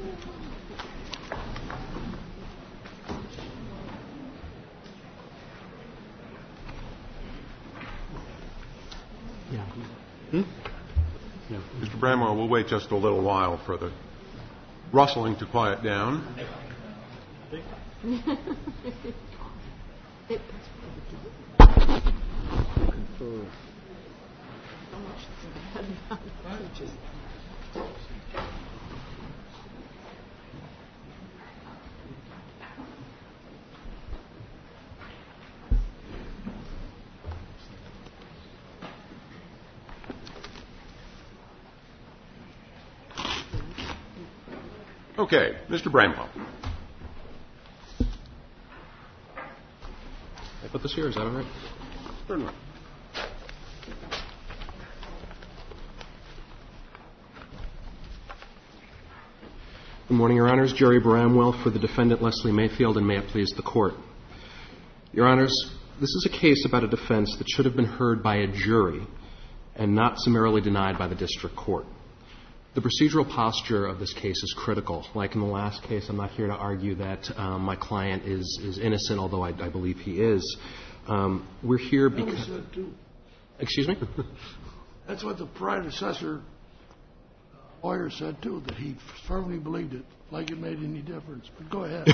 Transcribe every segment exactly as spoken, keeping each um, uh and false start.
Yeah. Hmm? Yeah. Mister Bramwell, we'll wait just a little while for the rustling to quiet down. Okay, Mister Bramwell. I put this here, is that all right? Certainly. Good morning, Your Honors. Jerry Bramwell for the defendant, Leslie Mayfield, and may it please the Court. Your Honors, this is a case about a defense that should have been heard by a jury and not summarily denied by the district court. The procedural posture of this case is critical. Like in the last case, I'm not here to argue that um, my client is, is innocent, although I, I believe he is. Um, we're here because... That was said too. Excuse me? That's what the predecessor lawyer said, too, that he firmly believed it, like it made any difference. But go ahead.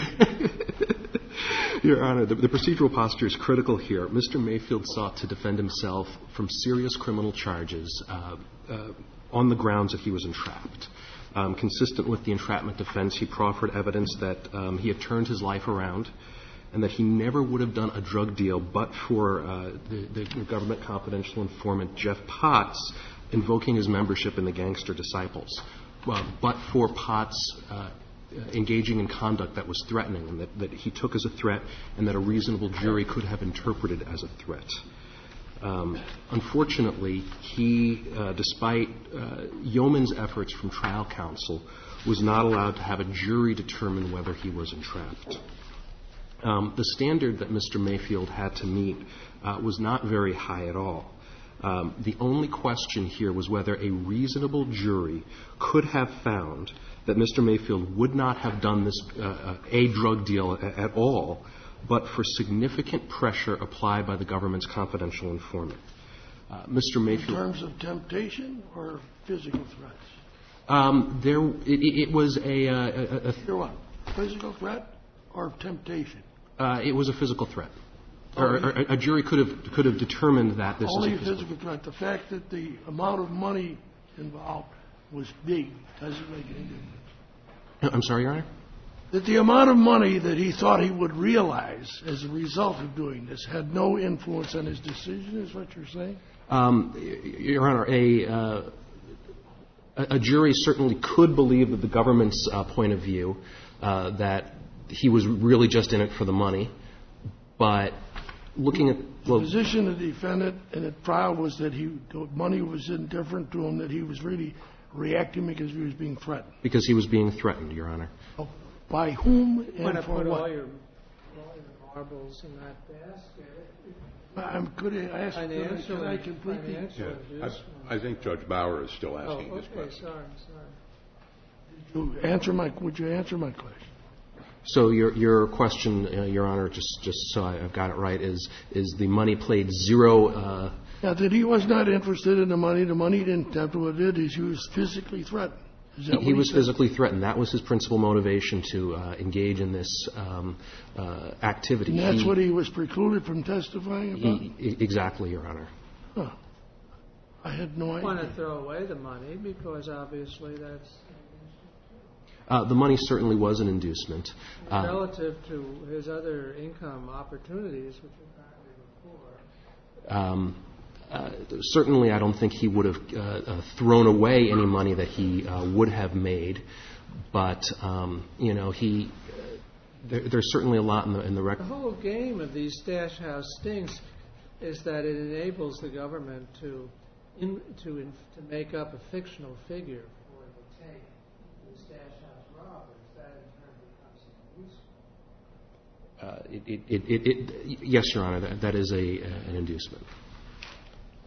Your Honor, the, the procedural posture is critical here. Mister Mayfield sought to defend himself from serious criminal charges uh, uh, on the grounds that he was entrapped. Um, consistent with the entrapment defense, he proffered evidence that um, he had turned his life around and that he never would have done a drug deal but for uh, the, the government confidential informant Jeff Potts invoking his membership in the Gangster Disciples, uh, but for Potts uh, engaging in conduct that was threatening and that, that he took as a threat and that a reasonable jury could have interpreted as a threat. Um, unfortunately, he, uh, despite uh, Yeoman's efforts from trial counsel, was not allowed to have a jury determine whether he was entrapped. Um, the standard that Mister Mayfield had to meet uh, was not very high at all. Um, the only question here was whether a reasonable jury could have found that Mister Mayfield would not have done this uh, a drug deal a- at all, but for significant pressure applied by the government's confidential informant. Uh, Mister Mayfield. In terms of temptation or physical threats? Um, there, it, it was a. a, a, a You're what? Physical threat or temptation? Uh, it was a physical threat. Or, or a jury could have could have determined that this Only is a physical, physical threat. The fact that the amount of money involved was big doesn't make any difference. I'm sorry, Your Honor? That the amount of money that he thought he would realize as a result of doing this had no influence on his decision, is what you're saying? Um, Your Honor, a, uh, a jury certainly could believe that the government's uh, point of view, uh, that he was really just in it for the money, but looking at well, the position of the defendant in the trial was that he, the money was indifferent to him, that he was really reacting because he was being threatened. Because he was being threatened, Your Honor. Oh, by whom and Want to for put what? all your, all your marbles in that basket. I'm, could I ask, could I, Financially, can I complete the... financially, Yeah, yes. I, I think Judge Bauer is still Oh, asking this okay, question. sorry, sorry. You answer my, would you answer my question? So your your question, uh, Your Honor, just just so I've got it right, is is the money played zero? Uh, Yeah, that he was not interested in the money. The money didn't tempt what it did is he was physically threatened. Is that he what he was said? physically threatened. That was his principal motivation to uh, engage in this um, uh, activity. And that's he, what he was precluded from testifying about? he, exactly, Your Honor. Huh. I had no I want to idea. throw away the money because obviously that's Uh, the money certainly was an inducement. Uh, relative to his other income opportunities, which apparently were poor. Um, uh, certainly, I don't think he would have uh, uh, thrown away any money that he uh, would have made, but um, you know, he uh, there, there's certainly a lot in the in the The record. whole game of these stash house stings is that it enables the government to in, to in, to make up a fictional figure for the take the stash house robbers. That in turn becomes an inducement. Uh, it, it, it, it, yes, Your Honor, that, that is a uh, an inducement.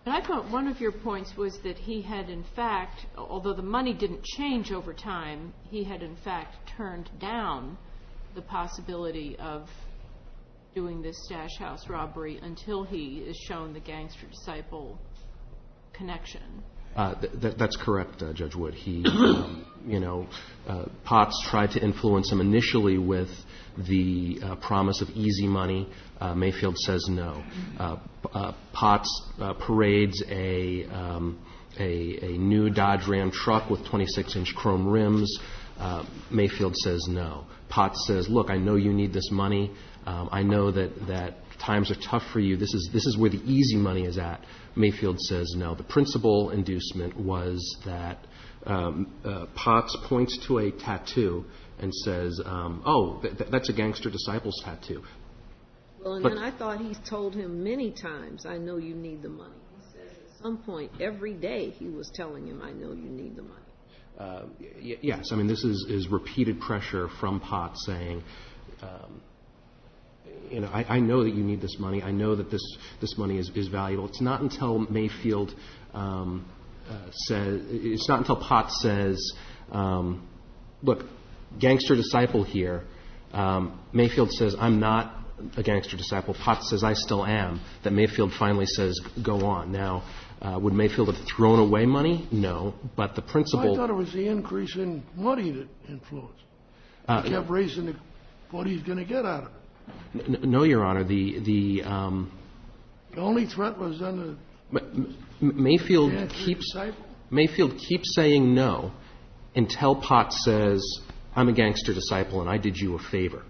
And I thought one of your points was that he had, in fact, although the money didn't change over time, he had, in fact, turned down the possibility of doing this stash house robbery until he is shown the gangster-disciple connection. Uh, th- th- that's correct, uh, Judge Wood. He, um, you know, uh, Potts tried to influence him initially with the uh, promise of easy money. Uh, Mayfield says no. Uh, uh, Potts uh, parades a, um, a a new Dodge Ram truck with twenty-six inch chrome rims. Uh, Mayfield says no. Potts says, "Look, I know you need this money. Um, I know that that times are tough for you. This is this is where the easy money is at." Mayfield says no. The principal inducement was that um, uh, Potts points to a tattoo and says, um, "Oh, th- th- that's a gangster disciples tattoo." Well, and but, then I thought he's told him many times, "I know you need the money." He says at some point every day he was telling him, "I know you need the money." Uh, y- yes, I mean this is, is repeated pressure from Potts saying, um, you know, I, I know that you need this money. I know that this this money is, is valuable. It's not until Mayfield um, uh, says, it's not until Potts says, um, look, gangster disciple here. Um, Mayfield says, I'm not a gangster disciple. Potts says, I still am. That Mayfield finally says, go on. Now, uh, would Mayfield have thrown away money? No, but the principal. I thought it was the increase in money that influenced. Uh, he kept raising the, what he's going to get out of it. N- no, Your Honor. The the um, the only threat was on the M- M- Mayfield keeps disciple? Mayfield keeps saying no until Potts says, "I'm a gangster disciple and I did you a favor."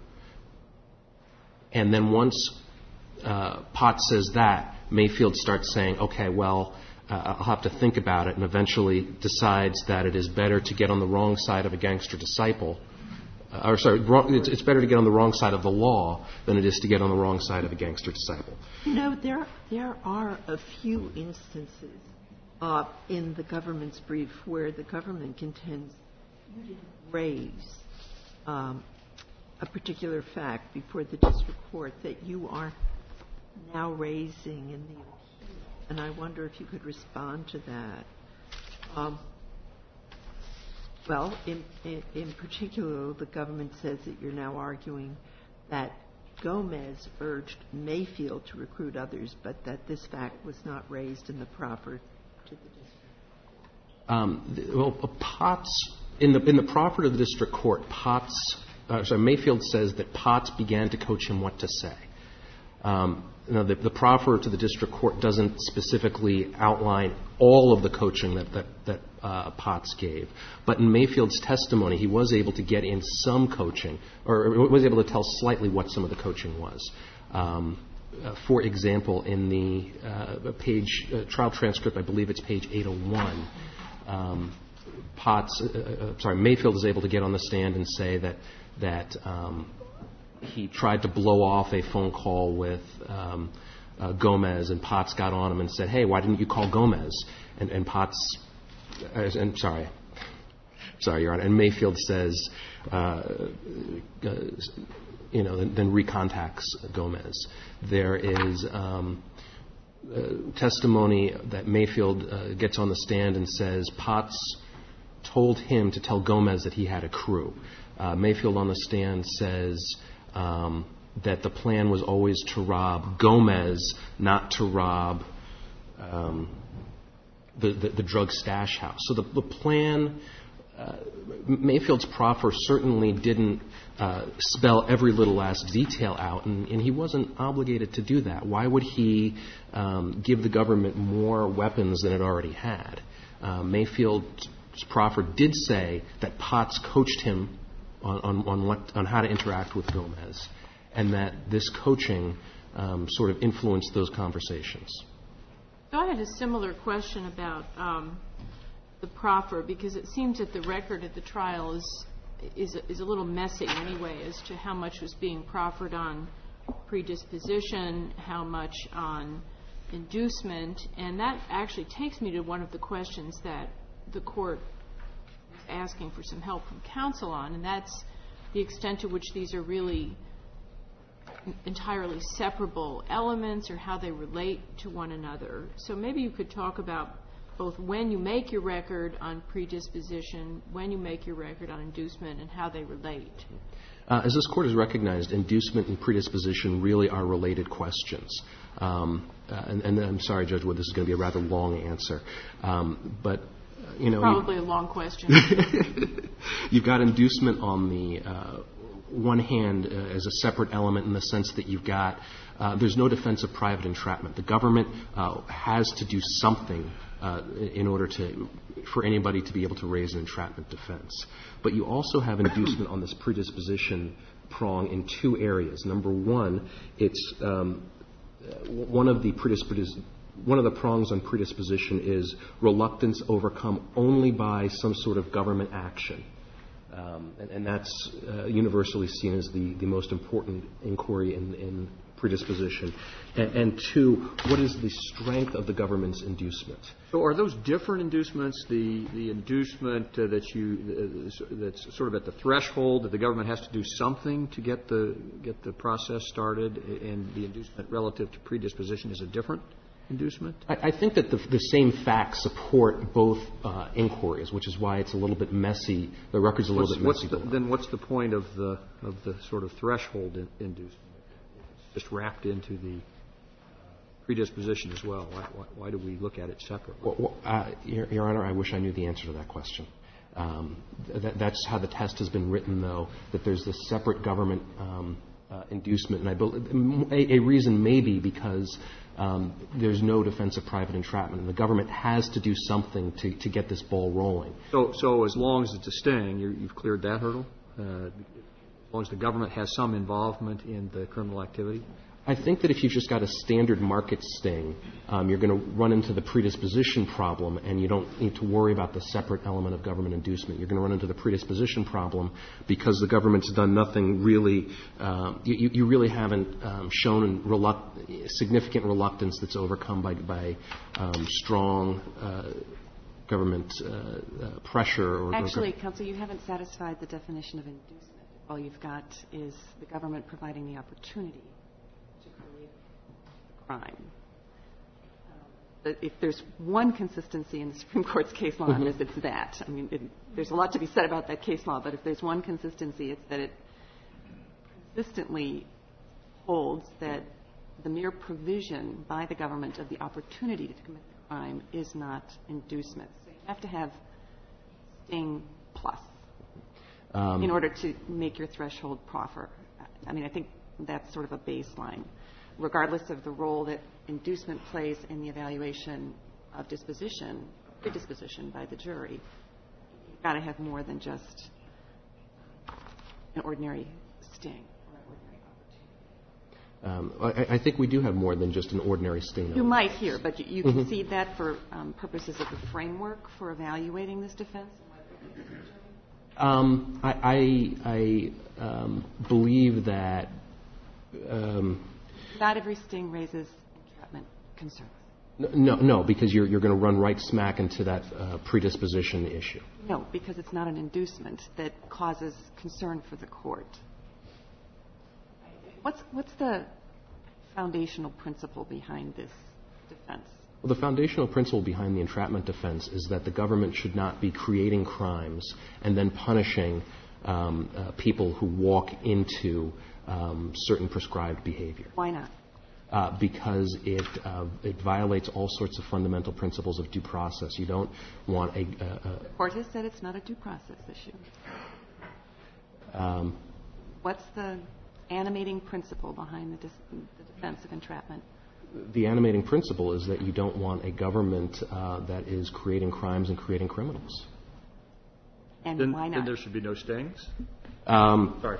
And then once uh, Potts says that, Mayfield starts saying, "Okay, well, uh, I'll have to think about it," and eventually decides that it is better to get on the wrong side of a gangster disciple. Uh, or sorry, wrong, it's, it's better to get on the wrong side of the law than it is to get on the wrong side of a gangster disciple. You know, there there are a few instances uh, in the government's brief where the government contends you didn't raise um, a particular fact before the district court that you are now raising in the appeal, and I wonder if you could respond to that. Um, Well, in, in, in particular, the government says that you're now arguing that Gomez urged Mayfield to recruit others, but that this fact was not raised in the proffer to the district. Um, the, well, uh, Potts in the in the proffer to the district court, Potts, uh, sorry, Mayfield says that Potts began to coach him what to say. Um, now, the, the proffer to the district court doesn't specifically outline all of the coaching that that, that uh, Potts gave, but in Mayfield's testimony, he was able to get in some coaching, or was able to tell slightly what some of the coaching was. Um, uh, for example, in the uh, page uh, trial transcript, I believe it's page eight oh one. Um, Potts, uh, uh, sorry, Mayfield is able to get on the stand and say that that. Um, He tried to blow off a phone call with um, uh, Gomez, and Potts got on him and said, "Hey, why didn't you call Gomez?" And, and Potts, uh, and sorry, sorry, Your Honor. And Mayfield says, uh, uh, you know, then, then recontacts Gomez. There is um, uh, testimony that Mayfield uh, gets on the stand and says Potts told him to tell Gomez that he had a crew. Uh, Mayfield on the stand says. Um, that the plan was always to rob Gomez, not to rob um, the, the, the drug stash house. So the, the plan, uh, Mayfield's proffer certainly didn't uh, spell every little last detail out, and, and he wasn't obligated to do that. Why would he um, give the government more weapons than it already had? Uh, Mayfield's proffer did say that Potts coached him On, on, on what on how to interact with Gomez, and that this coaching um, sort of influenced those conversations. So I had a similar question about um, the proffer, because it seems that the record at the trial is is is a little messy anyway as to how much was being proffered on predisposition, how much on inducement, and that actually takes me to one of the questions that the court asking for some help from counsel on, and that's the extent to which these are really entirely separable elements or how they relate to one another. So maybe you could talk about both when you make your record on predisposition, when you make your record on inducement, and how they relate. Uh, as this Court has recognized, inducement and predisposition really are related questions. Um, uh, and, and I'm sorry, Judge Wood, this is going to be a rather long answer. Um, but, uh, you know... Probably you, a long question. You've got inducement on the uh, one hand uh, as a separate element in the sense that you've got... Uh, there's no defense of private entrapment. The government uh, has to do something uh, in order to, for anybody to be able to raise an entrapment defense. But you also have inducement on this predisposition prong in two areas. Number one, it's um, one of the predispos- one of the prongs on predisposition is reluctance overcome only by some sort of government action. Um, and, and that's uh, universally seen as the, the most important inquiry in, in predisposition. And, and two, what is the strength of the government's inducement? So are those different inducements, the, the inducement uh, that you, uh, that's sort of at the threshold that the government has to do something to get the, get the process started, and the inducement relative to predisposition is a different inducement? I, I think that the, the same facts support both uh, inquiries, which is why it's a little bit messy. The record's a little what's, bit messy. What's the, then what's the point of the, of the sort of threshold in, inducement? It's just wrapped into the predisposition as well. Why, why, why do we look at it separately? Well, well, uh, Your, Your Honor, I wish I knew the answer to that question. Um, that, that's how the test has been written, though, that there's this separate government um, uh, inducement. And I believe a, a reason may be because um, there's no defense of private entrapment, and the government has to do something to, to get this ball rolling. So, so as long as it's a sting, you're, you've cleared that hurdle? Uh, as long as the government has some involvement in the criminal activity? I think that if you've just got a standard market sting, um, you're going to run into the predisposition problem, and you don't need to worry about the separate element of government inducement. You're going to run into the predisposition problem because the government's done nothing really. Uh, you, you really haven't um, shown reluct- significant reluctance that's overcome by, by um, strong uh, government uh, uh, pressure. Or, Actually, or Counsel, you haven't satisfied the definition of inducement. All you've got is the government providing the opportunity to create the crime. Um, but if there's one consistency in the Supreme Court's case law on this, it's that. I mean, it, there's a lot to be said about that case law, but if there's one consistency, it's that it consistently holds that the mere provision by the government of the opportunity to commit the crime is not inducement. So you have to have sting plus. Um, in order to make your threshold proffer. I mean, I think that's sort of a baseline. Regardless of the role that inducement plays in the evaluation of disposition, predisposition by the jury, you've got to have more than just an ordinary sting or an ordinary opportunity. Um, I, I think we do have more than just an ordinary sting. You might here, but you, you mm-hmm. concede that for um, purposes of the framework for evaluating this defense? Um, I, I, I um, believe that um, not every sting raises entrapment concerns. No, no, because you're you're going to run right smack into that uh, predisposition issue. No, because it's not an inducement that causes concern for the court. What's what's the foundational principle behind this defense? Well, the foundational principle behind the entrapment defense is that the government should not be creating crimes and then punishing um, uh, people who walk into um, certain prescribed behavior. Why not? Uh, because it uh, it violates all sorts of fundamental principles of due process. You don't want a... Uh, uh, the court has said it's not a due process issue. Um, What's the animating principle behind the, dis- the defense of entrapment? The animating principle is that you don't want a government uh, that is creating crimes and creating criminals. And then, why not? Then there should be no stings? Um, Sorry.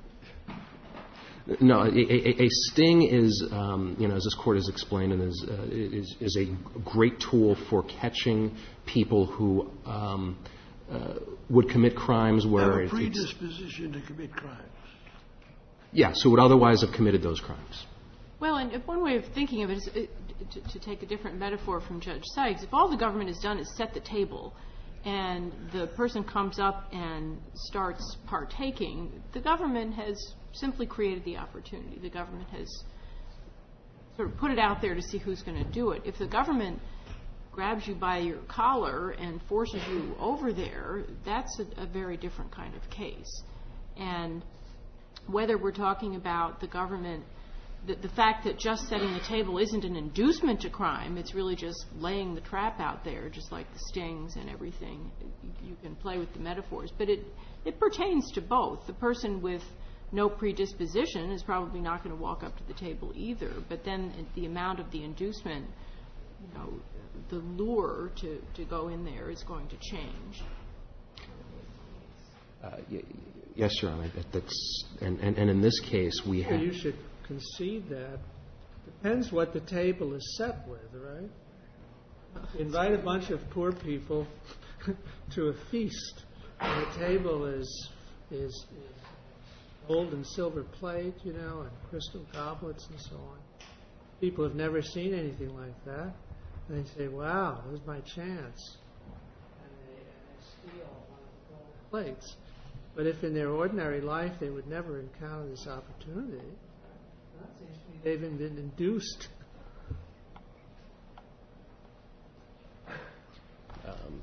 No, a, a, a sting is, um, you know, as this court has explained, and is, uh, is, is a great tool for catching people who um, uh, would commit crimes where... Have a predisposition to commit crimes. Yes, who would otherwise have committed those crimes. Well, and one way of thinking of it is, it, to, to take a different metaphor from Judge Sykes, if all the government has done is set the table and the person comes up and starts partaking, the government has simply created the opportunity. The government has sort of put it out there to see who's going to do it. If the government grabs you by your collar and forces you over there, that's a, a very different kind of case. And whether we're talking about the government, the, the fact that just setting the table isn't an inducement to crime, it's really just laying the trap out there, just like the stings and everything. You can play with the metaphors, but it, it pertains to both. The person with no predisposition is probably not going to walk up to the table either, but then the amount of the inducement, you know, the lure to, to go in there is going to change. Uh, y- yes, Your Honor. That, that's, and, and, and in this case, we have... You should concede that. Depends what the table is set with, right? Invite a bunch of poor people to a feast, and the table is, is, is gold and silver plate, you know, and crystal goblets and so on. People have never seen anything like that. And they say, wow, this is my chance. And they, and they steal one of the gold plates. But if in their ordinary life they would never encounter this opportunity, that seems to me they've been induced. Um,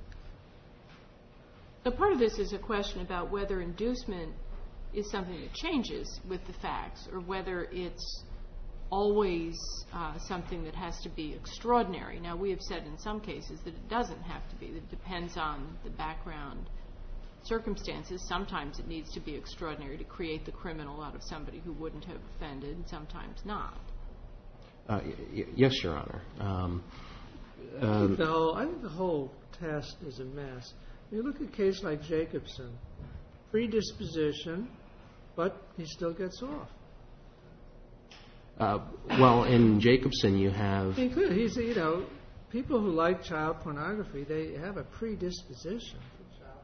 so part of this is a question about whether inducement is something that changes with the facts or whether it's always uh, something that has to be extraordinary. Now, we have said in some cases that it doesn't have to be. That it depends on the background circumstances. Sometimes it needs to be extraordinary to create the criminal out of somebody who wouldn't have offended, and sometimes not. Uh, y- yes, Your Honor. Um, I, um, think the whole, I think the whole test is a mess. You look at a case like Jacobson, predisposition, but he still gets off. Uh, well, in Jacobson, you have... He could. He's, you know, people who like child pornography, they have a predisposition for child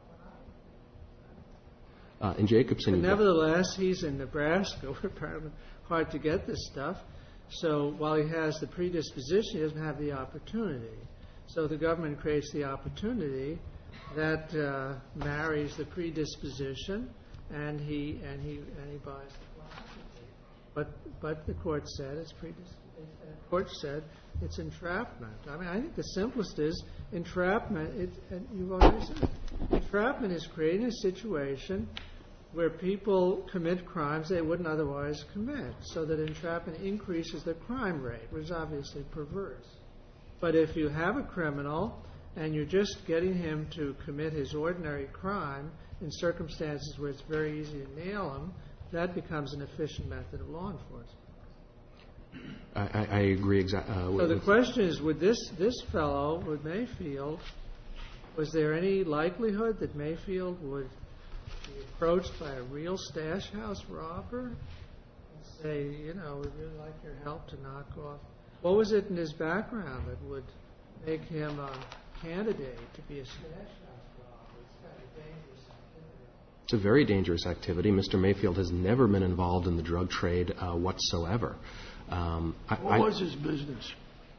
pornography. Uh, in Jacobson... But nevertheless, he's in Nebraska, where apparently hard to get this stuff. So while he has the predisposition, he doesn't have the opportunity. So the government creates the opportunity that uh, marries the predisposition, and he and he and he buys the pornography. But but the court said it's predisposition. The court said it's entrapment. I mean, I think the simplest is entrapment. It, and you've already said it. Entrapment is creating a situation where people commit crimes they wouldn't otherwise commit, so that entrapment increases the crime rate, which is obviously perverse. But if you have a criminal and you're just getting him to commit his ordinary crime in circumstances where it's very easy to nail him, that becomes an efficient method of law enforcement. I, I, I agree exactly. Uh, so the question is, would this, this fellow, would Mayfield, was there any likelihood that Mayfield would be approached by a real stash house robber and say, you know, we'd really like your help to knock off? What was it in his background that would make him a candidate to be a stash house robber? It's kind of dangerous activity. It's a very dangerous activity. Mister Mayfield has never been involved in the drug trade uh, whatsoever. Um, what I, was his business?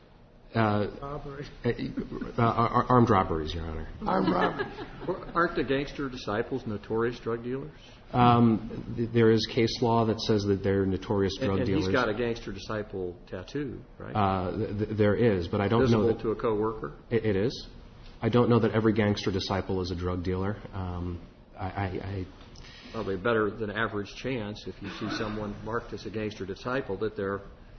Uh, Robbery. Uh, uh, armed robberies, Your Honor. Armed robberies. Aren't the gangster disciples notorious drug dealers? Um, th- there is case law that says that they're notorious drug and, and dealers. He's got a gangster disciple tattoo, right? Uh, th- th- there is, but I don't Visible know that to a coworker. It, it is. I don't know that every gangster disciple is a drug dealer. Um, I, I, I Probably a better than average chance if you see someone marked as a gangster disciple that they're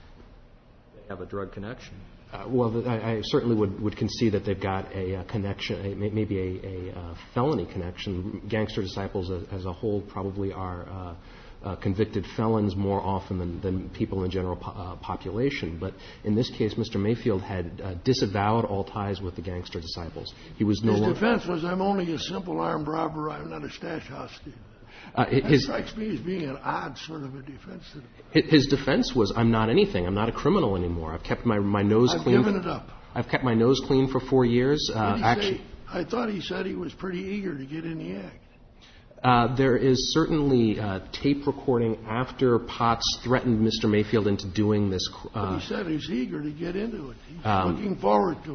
they have a drug connection. Uh, well, I, I certainly would, would concede that they've got a, a connection, a, maybe a, a, a felony connection. Gangster disciples as, as a whole probably are uh, uh, convicted felons more often than, than people in the general po- uh, population. But in this case, Mister Mayfield had uh, disavowed all ties with the gangster disciples. He was no His longer... defense was, I'm only a simple armed robber. I'm not a stash house thief. Uh, that his, strikes me as being an odd sort of a defense. His defense was, I'm not anything. I'm not a criminal anymore. I've kept my, my nose I've clean. I've given it up. I've kept my nose clean for four years. Uh, actually, say, I thought he said he was pretty eager to get in the act. Uh, there is certainly uh, tape recording after Potts threatened Mister Mayfield into doing this. Uh, but he said he's eager to get into it. He's um, looking forward to it.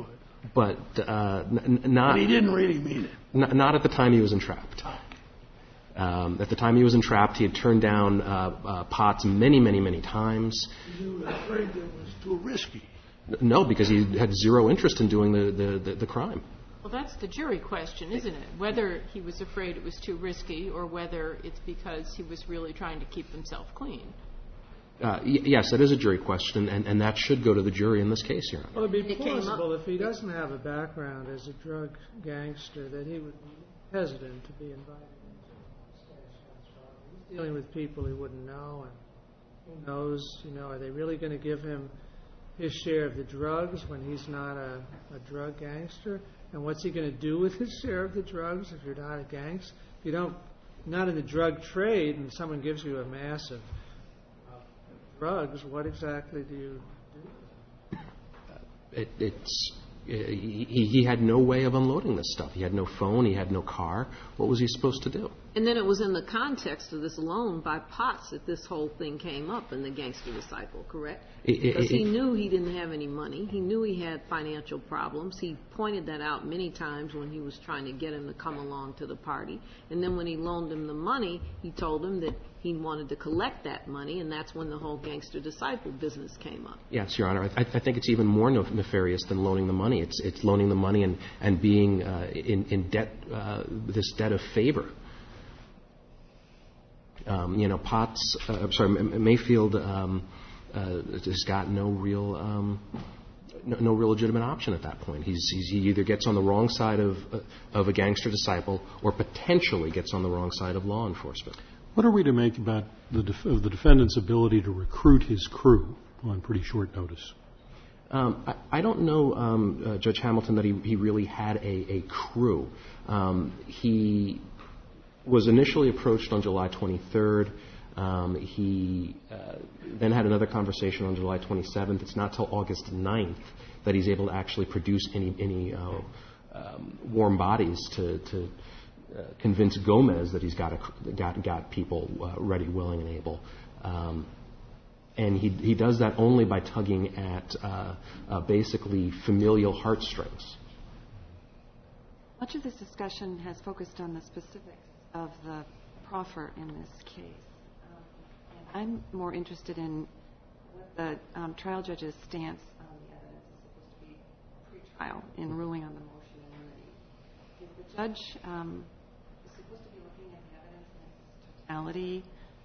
but uh, n- not. But he didn't really mean it. N- not at the time he was entrapped. Um, at the time he was entrapped, he had turned down uh, uh, Potts many, many, many times. He was afraid it was too risky. No, because he had zero interest in doing the, the, the, the crime. Well, that's the jury question, isn't it? Whether he was afraid it was too risky or whether it's because he was really trying to keep himself clean. Uh, y- yes, that is a jury question, and, and that should go to the jury in this case, Your Honor. Well, it'd be It came plausible up- if he doesn't have a background as a drug gangster that he would be hesitant to be invited into a stash house robbery. He's dealing with people he wouldn't know, and who knows, you know, are they really going to give him his share of the drugs when he's not a, a drug gangster? And what's he going to do with his share of the drugs if you're not a gangster? If you don't, not in the drug trade, and someone gives you a mass of uh, drugs, what exactly do you do? It, it's he, he had no way of unloading this stuff. He had no phone. He had no car. What was he supposed to do? And then it was in the context of this loan by Potts that this whole thing came up in the Gangster Disciple, correct? It- it- Because he it- knew he didn't have any money. He knew he had financial problems. He pointed that out many times when he was trying to get him to come along to the party. And then when he loaned him the money, he told him that he wanted to collect that money, and that's when the whole Gangster Disciple business came up. Yes, Your Honor. I, I think it's even more nefarious than loaning the money. It's, it's loaning the money and, and being uh, in, in debt, uh, this debt of favor. Um, you know, Potts, uh, I'm sorry, Mayfield um, uh, has got no real, um, no, no real legitimate option at that point. He's, he's, he either gets on the wrong side of, uh, of a gangster disciple or potentially gets on the wrong side of law enforcement. What are we to make about the, def- of the defendant's ability to recruit his crew on pretty short notice? Um, I, I don't know, um, uh, Judge Hamilton, that he, he really had a, a crew. Um, he was initially approached on July twenty-third. Um, he uh, then had another conversation on July twenty-seventh. It's not till August ninth that he's able to actually produce any, any uh, um, warm bodies to, to uh, convince Gomez that he's got, a, got, got people uh, ready, willing, and able. Um, And he, he does that only by tugging at uh, uh, basically familial heartstrings. Much of this discussion has focused on the specifics of the proffer in this case. Um, and I'm more interested in what the um, trial judge's stance on the evidence is supposed to be pre-trial in ruling on the motion in limine. Is the judge um, supposed to be looking at the evidence in its totality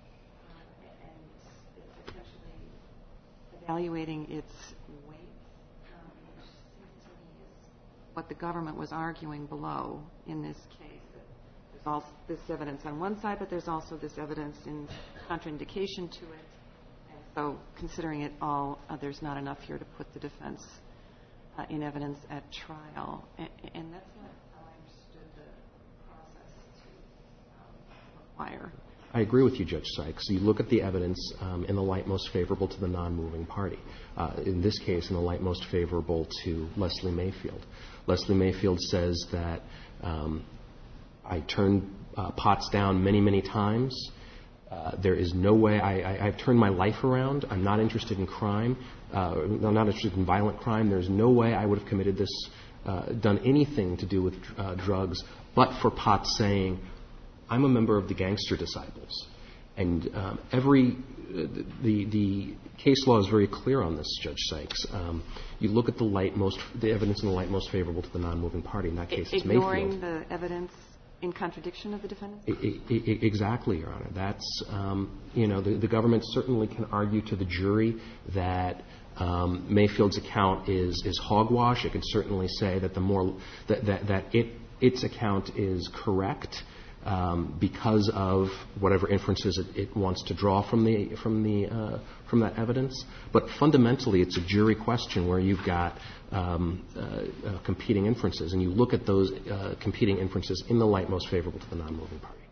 uh, and potentially evaluating its weight, um, which seems to me is what the government was arguing below in this case. That there's all this evidence on one side, but there's also this evidence in contraindication to it. And so considering it all, uh, there's not enough here to put the defense uh, in evidence at trial. And, and that's not how I understood the process to um, require. I agree with you, Judge Sykes. You look at the evidence um, in the light most favorable to the non-moving party. Uh, in this case, in the light most favorable to Leslie Mayfield. Leslie Mayfield says that um, I turned uh, Potts down many, many times. Uh, there is no way I, I, I've turned my life around. I'm not interested in crime. Uh, I'm not interested in violent crime. There's no way I would have committed this, uh, done anything to do with uh, drugs, but for Potts saying, I'm a member of the Gangster Disciples. And um, every uh, the the case law is very clear on this, Judge Sykes. Um, you look at the light most the evidence in the light most favorable to the non-moving party. In that case, it's Ignoring Mayfield. the evidence in contradiction of the defendant? I, I, I, exactly, Your Honor. That's um, you know the, the government certainly can argue to the jury that um, Mayfield's account is is hogwash. It can certainly say that the more that that, that it its account is correct. Um, because of whatever inferences it, it wants to draw from the from the uh, from that evidence, but fundamentally it's a jury question where you've got um, uh, uh, competing inferences, and you look at those uh, competing inferences in the light most favorable to the non-moving party.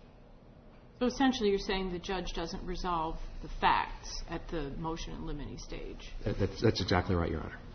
So essentially, you're saying the judge doesn't resolve the facts at the motion in limine stage. That, that's, that's exactly right, Your Honor.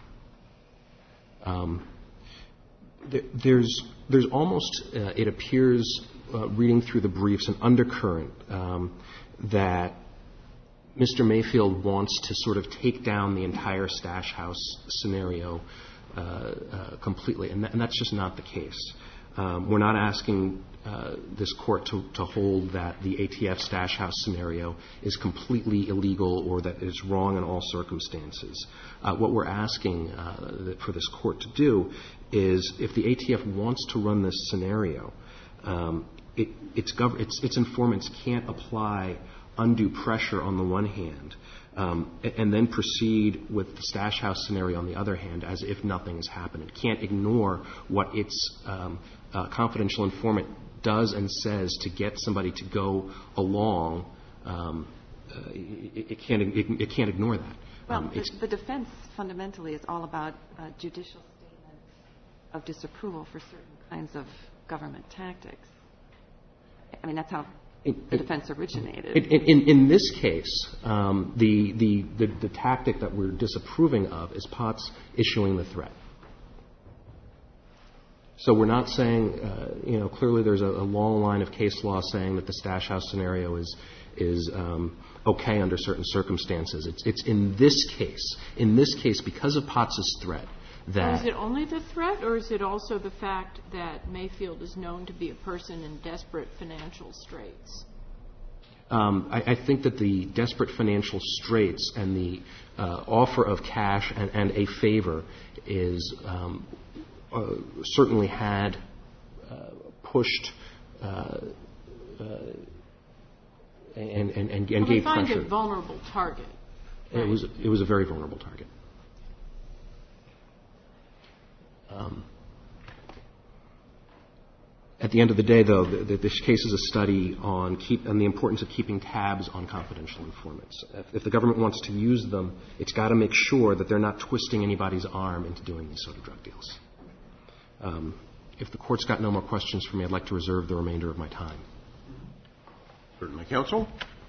Um, there, there's there's almost uh, it appears. Uh, reading through the briefs, an undercurrent um, that Mister Mayfield wants to sort of take down the entire stash house scenario uh, uh, completely, and, that, and that's just not the case. Um, we're not asking uh, this court to, to hold that the A T F stash house scenario is completely illegal or that it's wrong in all circumstances. Uh, what we're asking uh, for this court to do is, if the A T F wants to run this scenario, um, it, its, gov- its, its informants can't apply undue pressure on the one hand, um, and, and then proceed with the stash house scenario on the other hand as if nothing has happened. It can't ignore what its um, uh, confidential informant does and says to get somebody to go along. Um, uh, it, it, can't, it, it can't ignore that. Well, Um, the, the defense fundamentally is all about uh, judicial statements of disapproval for certain kinds of government tactics. I mean, that's how it, the defense originated. In, in, in this case, um, the, the, the, the tactic that we're disapproving of is Potts issuing the threat. So we're not saying, uh, you know, clearly there's a, a long line of case law saying that the stash house scenario is is um, okay under certain circumstances. It's, it's in this case, in this case, because of Potts's threat, that... Is it only the threat, or is it also the fact that Mayfield is known to be a person in desperate financial straits? Um, I, I think that the desperate financial straits and the uh, offer of cash and, and a favor is um, uh, certainly had uh, pushed uh, uh, and, and, and, and well, gave find pressure. a vulnerable target. Right? It was it was a very vulnerable target. Um, At the end of the day, though, the, the, this case is a study on, keep, on the importance of keeping tabs on confidential informants. If, if the government wants to use them, it's got to make sure that they're not twisting anybody's arm into doing these sort of drug deals. Um, if the Court's got no more questions for me, I'd like to reserve the remainder of my time. Certainly, counsel.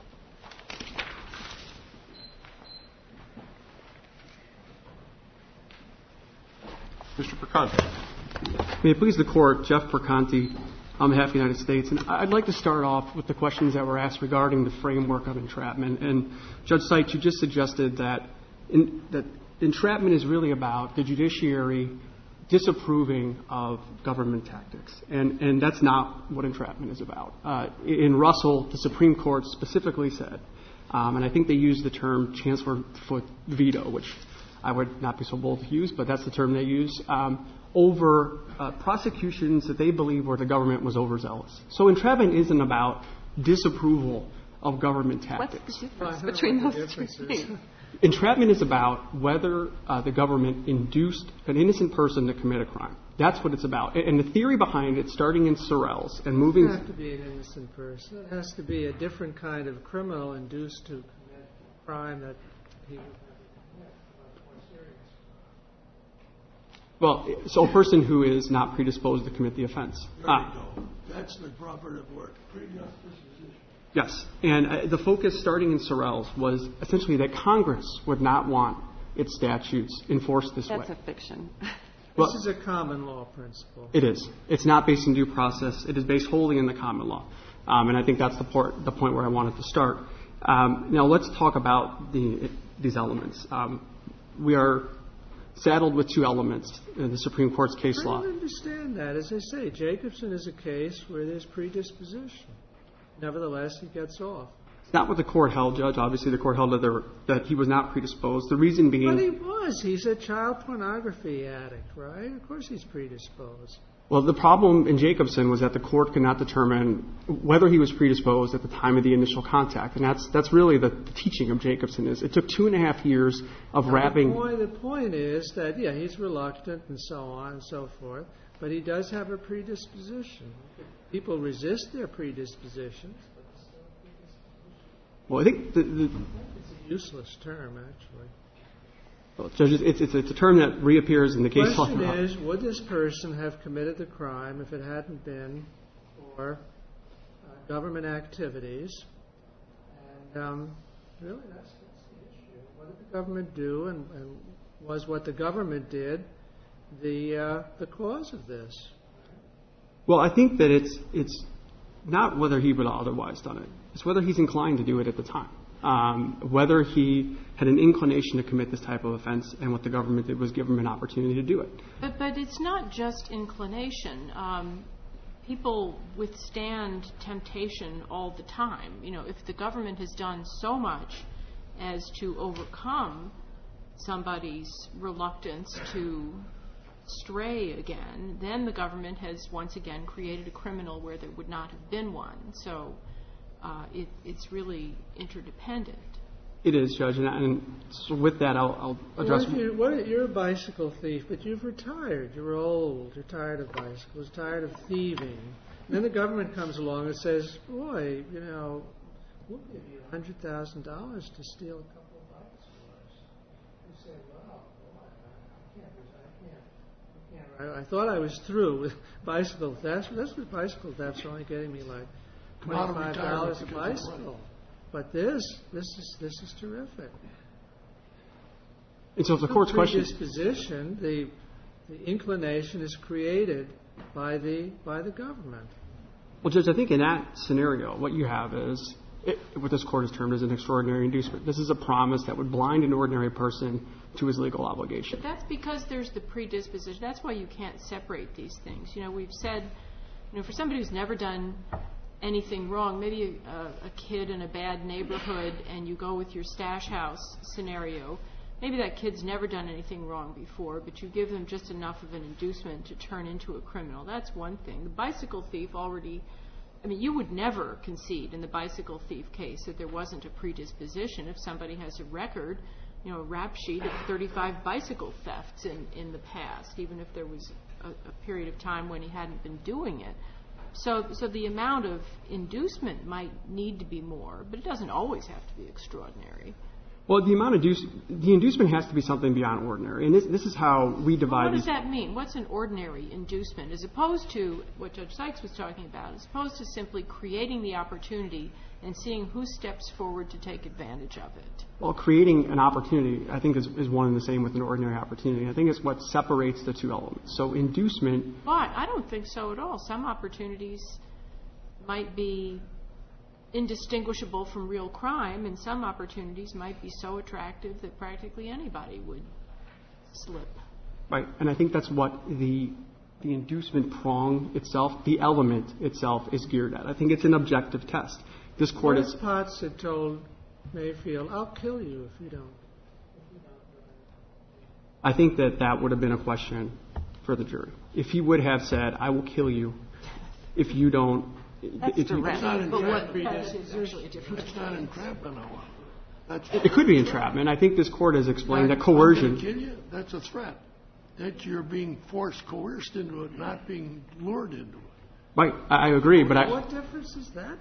Mister Perconti. May it please the Court, Jeff Perconti on behalf of the United States. And I'd like to start off with the questions that were asked regarding the framework of entrapment. And Judge Seitz, you just suggested that, in, that entrapment is really about the judiciary disapproving of government tactics. And, and that's not what entrapment is about. Uh, in Russell, the Supreme Court specifically said, um, and I think they used the term chancellor foot veto, which I would not be so bold to use, but that's the term they use, um, over uh, prosecutions that they believe where the government was overzealous. So entrapment isn't about disapproval of government tactics. What's the difference between those two things? Entrapment is about whether uh, the government induced an innocent person to commit a crime. That's what it's about. And the theory behind it, starting in Sorrell's and moving... It doesn't have to be an innocent person. It has to be a different kind of criminal induced to commit a crime that he would Well, so a person who is not predisposed to commit the offense. There you go. That's the proper word. Predisposition. Yes. And uh, the focus starting in Sorrell's was essentially that Congress would not want its statutes enforced this That's way. That's a fiction. Well, this is a common law principle. It is. It's not based in due process. It is based wholly in the common law. Um, and I think that's the, port, the point where I wanted to start. Um, now, let's talk about the, these elements. Um, we are saddled with two elements in the Supreme Court's case I law. don't understand that. As I say, Jacobson is a case where there's predisposition. Nevertheless, he gets off. It's not what the court held, Judge. Obviously, the court held that, there, that he was not predisposed. The reason being... But he was. He's a child pornography addict, right? Of course he's predisposed. Well, the problem in Jacobson was that the court could not determine whether he was predisposed at the time of the initial contact. And that's that's really the, the teaching of Jacobson is it took two and a half years of now, wrapping... The point, the point is that, yeah, he's reluctant and so on and so forth, but he does have a predisposition. People resist their predispositions. Well, I think the... the it's a useless term, actually. Well, Judge, it's, it's, it's a term that reappears in the case law. The question is, would this person have committed the crime if it hadn't been for uh, government activities? And um, really, that's, that's the issue. What did the government do, and, and was what the government did the uh, the cause of this? Well, I think that it's it's not whether he would have otherwise done it. It's whether he's inclined to do it at the time. um, whether he had an inclination to commit this type of offense, and what the government did was give him an opportunity to do it. But, but it's not just inclination. Um, people withstand temptation all the time. You know, if the government has done so much as to overcome somebody's reluctance to stray again, then the government has once again created a criminal where there would not have been one. So uh, it, it's really interdependent. It is, Judge, and, and so with that, I'll, I'll address. What if you, what if you're a bicycle thief, but you've retired. You're old. You're tired of bicycles, tired of thieving. And then the government comes along and says, "Boy, you know, we'll give you a hundred thousand dollars to steal a couple of bikes for us." You say, "Well, boy, I can't. I can't. I, can't. I, I thought I was through with bicycle thefts. That's what bicycle thefts are only getting me like twenty-five dollars a bicycle." But this, this is this is terrific. And so, if the court's question, predisposition, the the inclination is created by the by the government. Well, Judge, I think in that scenario, what you have is it, what this court has termed as an extraordinary inducement. This is a promise that would blind an ordinary person to his legal obligation. But that's because there's the predisposition. That's why you can't separate these things. You know, we've said, you know, for somebody who's never done anything wrong, maybe a, a kid in a bad neighborhood, and you go with your stash house scenario, maybe that kid's never done anything wrong before, but you give them just enough of an inducement to turn into a criminal. That's one thing. The bicycle thief already, I mean, you would never concede in the bicycle thief case that there wasn't a predisposition if somebody has a record, you know, a rap sheet of thirty-five bicycle thefts in, in the past, even if there was a, a period of time when he hadn't been doing it. So, so the amount of inducement might need to be more, but it doesn't always have to be extraordinary. Well, the amount of induce, the inducement has to be something beyond ordinary, and this, this is how we divide. Well, what does these. that mean? What's an ordinary inducement, as opposed to what Judge Sykes was talking about, as opposed to simply creating the opportunity and seeing who steps forward to take advantage of it? Well, creating an opportunity, I think, is, is one and the same with an ordinary opportunity. I think it's what separates the two elements. So inducement. But I don't think so at all. Some opportunities might be indistinguishable from real crime, and some opportunities might be so attractive that practically anybody would slip. Right, and I think that's what the the inducement prong itself, the element itself, is geared at. I think it's an objective test. This court what is. If Potts had told Mayfield, "I'll kill you if you don't"? I think that that would have been a question for the jury. If he would have said, "I will kill you if you don't." That's if direct. You, but what, that's actually a different That's not entrapment, I want. That's it could be entrapment. I think this court has explained that coercion. I'm gonna kill you? That's a threat. That you're being forced, coerced into it, not being lured into it. Right, I agree, but I. What difference does that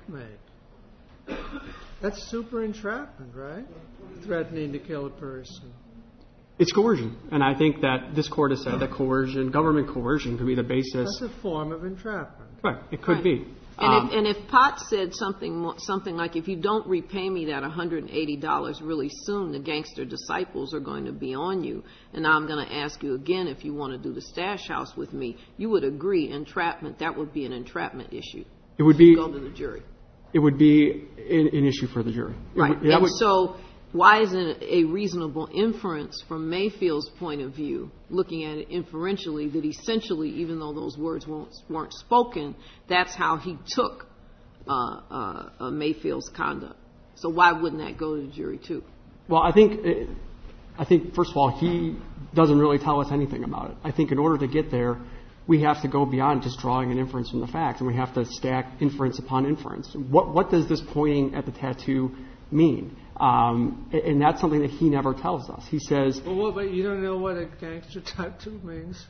make? That's super entrapment, right? Threatening to kill a person. It's coercion, and I think that this court has said that coercion, government coercion, could be the basis. That's a form of entrapment. Right, it could right. be. And, um, if, and if Potts said something something like, "If you don't repay me that one hundred eighty dollars really soon, the gangster disciples are going to be on you, and I'm going to ask you again if you want to do the stash house with me," you would agree entrapment, that would be an entrapment issue. It would be. Go to the jury. It would be an, an issue for the jury. Right. Would, and would, so why isn't it a reasonable inference from Mayfield's point of view, looking at it inferentially, that essentially, even though those words weren't, weren't spoken, that's how he took uh, uh, uh, Mayfield's conduct? So why wouldn't that go to the jury, too? Well, I think, I think, first of all, he doesn't really tell us anything about it. I think in order to get there, we have to go beyond just drawing an inference from the facts, and we have to stack inference upon inference. What, what does this pointing at the tattoo mean? Um, and that's something that he never tells us. He says... Well, what, but you don't know what a gangster tattoo means?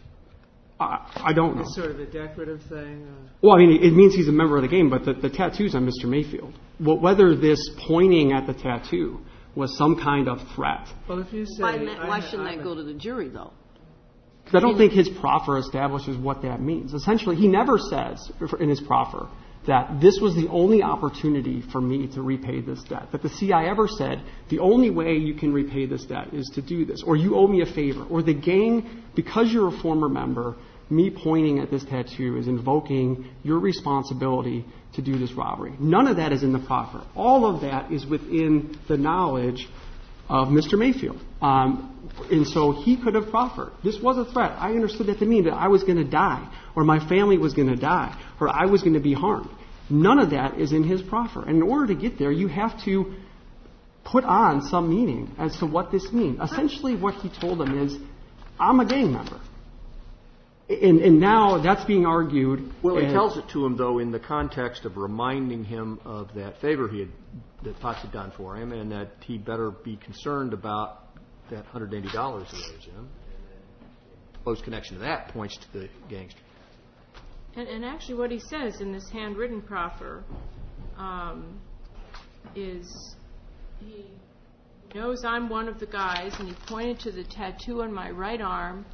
I, I don't know. It's sort of a decorative thing? Uh, well, I mean, it means he's a member of the game, but the, the tattoo's on Mister Mayfield. Well, whether this pointing at the tattoo was some kind of threat... Well, if you say... Why, why shouldn't I, that go to the jury, though? Because I don't think his proffer establishes what that means. Essentially, he never says in his proffer that this was the only opportunity for me to repay this debt. That the C I ever said, the only way you can repay this debt is to do this, or you owe me a favor, or the gang, because you're a former member, me pointing at this tattoo is invoking your responsibility to do this robbery. None of that is in the proffer. All of that is within the knowledge of Mister Mayfield. Um, and so he could have proffered. This was a threat. I understood that to mean that I was going to die, or my family was going to die, or I was going to be harmed. None of that is in his proffer. And in order to get there, you have to put on some meaning as to what this means. Essentially what he told them is, I'm a gang member. And, and now that's being argued. Well, he tells it to him, though, in the context of reminding him of that favor he had, that Potts had done for him, and that he better be concerned about that one hundred eighty dollars he owes him. And close connection to that points to the gangster. And, and actually what he says in this handwritten proffer um, is he knows I'm one of the guys, and he pointed to the tattoo on my right arm,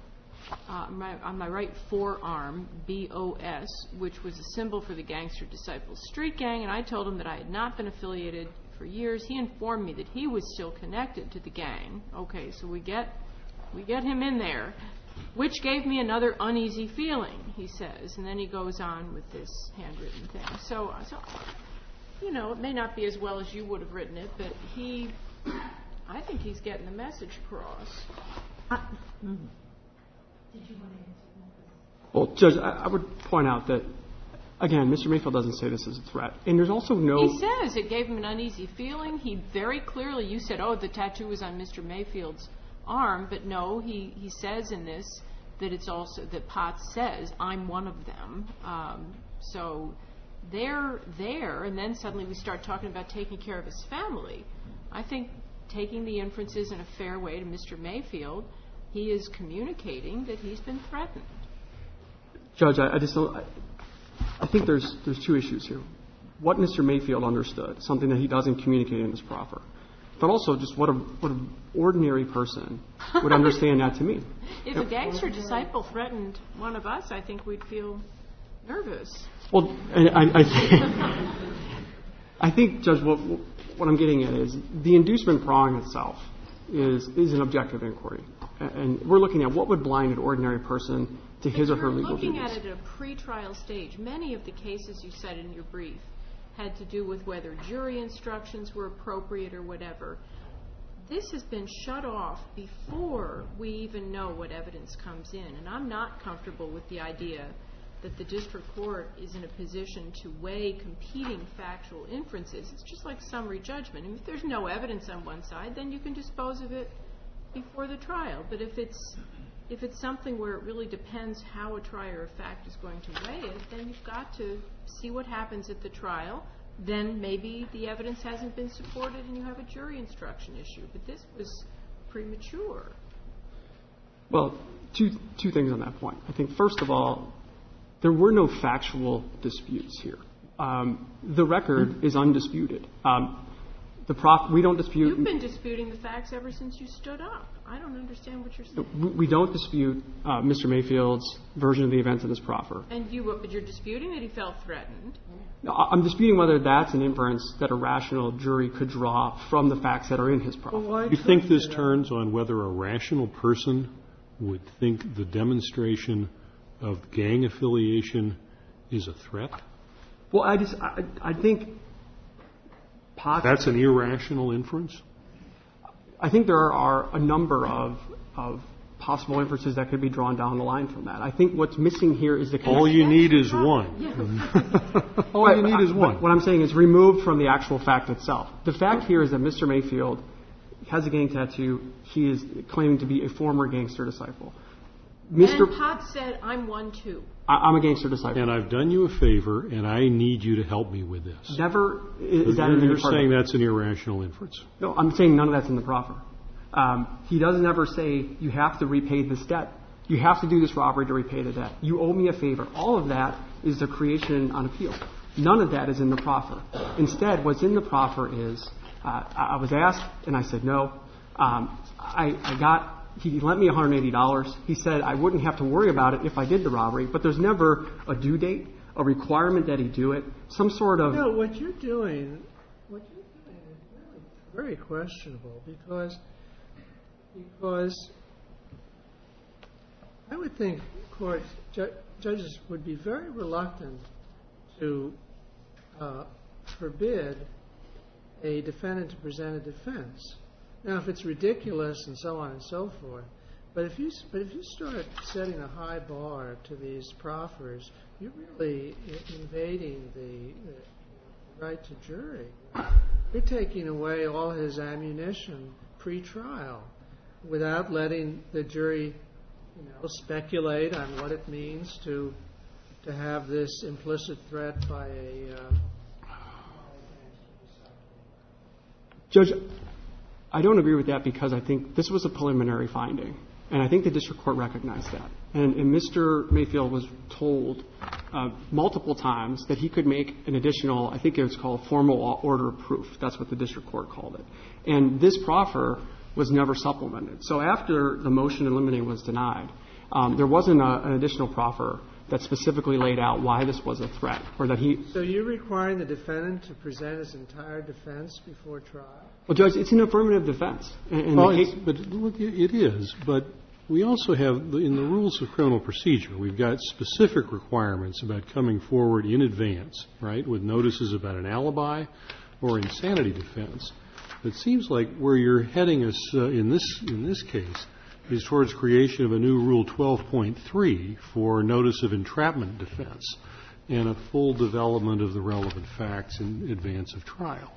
uh, my, on my right forearm, B O S, which was a symbol for the Gangster Disciples Street Gang, and I told him that I had not been affiliated for years. He informed me that he was still connected to the gang. Okay, so we get we get him in there, which gave me another uneasy feeling, he says, and then he goes on with this handwritten thing. So, so you know, it may not be as well as you would have written it, but he, I think he's getting the message across. Uh, mm. Did you want to answer that? Well, Judge, I, I would point out that, again, Mister Mayfield doesn't say this as a threat. And there's also no... He says it gave him an uneasy feeling. He very clearly, you said, oh, the tattoo was on Mister Mayfield's arm, but no, he, he says in this that it's also, that Potts says, I'm one of them. Um, so they're there, and then suddenly we start talking about taking care of his family. I think taking the inferences in a fair way to Mister Mayfield, he is communicating that he's been threatened. Judge, I, I just don't... I, I think there's there's two issues here. What Mister Mayfield understood, something that he doesn't communicate in his proffer, but also just what a what an ordinary person would understand that to mean. If a gangster disciple threatened one of us, I think we'd feel nervous. Well, I, I, I, I think, Judge, what, what I'm getting at is the inducement prong itself is is an objective inquiry, and we're looking at what would blind an ordinary person to his or her legal duties. Looking at it at a pre-trial stage, many of the cases you cited in your brief had to do with whether jury instructions were appropriate or whatever. This has been shut off before we even know what evidence comes in, and I'm not comfortable with the idea that the district court is in a position to weigh competing factual inferences. It's just like summary judgment. And if there's no evidence on one side, then you can dispose of it before the trial. But if it's If it's something where it really depends how a trier of fact is going to weigh it, then you've got to see what happens at the trial. Then maybe the evidence hasn't been supported and you have a jury instruction issue. But this was premature. Well, two two things on that point. I think, first of all, there were no factual disputes here. Um, the record mm-hmm. is undisputed. Um, The prof, we don't dispute. You've been disputing the facts ever since you stood up. I don't understand what you're saying. We don't dispute uh, Mister Mayfield's version of the events in his proffer. And you, but you're disputing that he felt threatened. No, I'm disputing whether that's an inference that a rational jury could draw from the facts that are in his proffer. Well, you think this turns on whether a rational person would think the demonstration of gang affiliation is a threat? Well, I just, I, I think. That's an irrational inference? I think there are a number of, of possible inferences that could be drawn down the line from that. I think what's missing here is the... All you need is one. All you need is one. What I'm saying is removed from the actual fact itself. The fact here is that Mister Mayfield has a gang tattoo. He is claiming to be a former gangster disciple. Mister And Potts said, I'm one too. I'm a gangster disciple. And I've done you a favor, and I need you to help me with this. Never is that you're, in the You're saying that's an irrational inference. No, I'm saying none of that's in the proffer. Um, he doesn't ever say, you have to repay this debt. You have to do this robbery to repay the debt. You owe me a favor. All of that is the creation on appeal. None of that is in the proffer. Instead, what's in the proffer is, uh, I was asked, and I said no. Um, I, I got... He lent me one hundred eighty dollars. He said I wouldn't have to worry about it if I did the robbery, but there's never a due date, a requirement that he do it, some sort of... No, what you're doing, what you're doing is really very questionable because, because I would think courts, ju- judges would be very reluctant to uh, forbid a defendant to present a defense. Now, if it's ridiculous and so on and so forth, but if you but if you start setting a high bar to these proffers, you're really invading the, the right to jury. You're taking away all his ammunition pre-trial without letting the jury, you know, speculate on what it means to to have this implicit threat by a uh, Judge, I don't agree with that because I think this was a preliminary finding, and I think the district court recognized that. And, and Mister Mayfield was told uh, multiple times that he could make an additional, I think it was called formal order of proof. That's what the district court called it. And this proffer was never supplemented. So after the motion in limine was denied, um, there wasn't a, an additional proffer that specifically laid out why this was a threat, or that he... So you're requiring the defendant to present his entire defense before trial? Well, Judge, it's an affirmative defense. And well, it's, but look, it is. But we also have, in the rules of criminal procedure, we've got specific requirements about coming forward in advance, right, with notices about an alibi or insanity defense. It seems like where you're heading us uh, in this in this case is towards creation of a new Rule twelve point three for notice of entrapment defense and a full development of the relevant facts in advance of trial.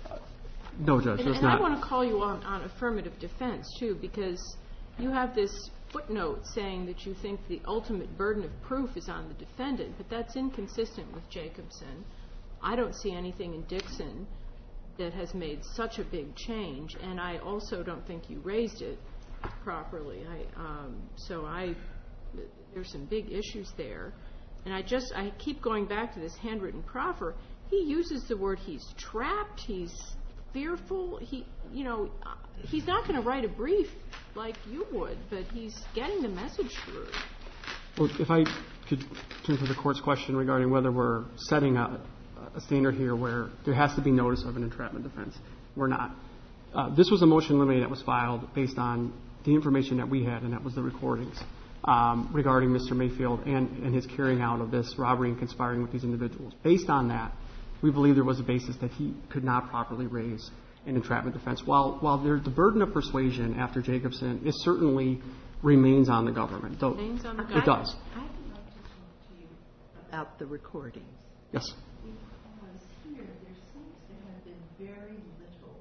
No, Judge, and, that's and not. I want to call you on, on affirmative defense, too, because you have this footnote saying that you think the ultimate burden of proof is on the defendant, but that's inconsistent with Jacobson. I don't see anything in Dixon that has made such a big change, and I also don't think you raised it properly. I, um, so I, there's some big issues there. And I just, I keep going back to this handwritten proffer. He uses the word he's trapped, he's fearful. He, you know, he's not going to write a brief like you would, but he's getting the message through. Well, if I could turn to the Court's question regarding whether we're setting a, a standard here where there has to be notice of an entrapment defense. We're not. Uh, this was a motion limited that was filed based on the information that we had, and that was the recordings um, regarding Mister Mayfield and, and his carrying out of this robbery and conspiring with these individuals. Based on that, we believe there was a basis that he could not properly raise an entrapment defense. While while there, the burden of persuasion after Jacobson, it certainly remains on the government. Though remains on the it does. I would like to talk to you about the recordings. Yes. Because here there seems to have been very little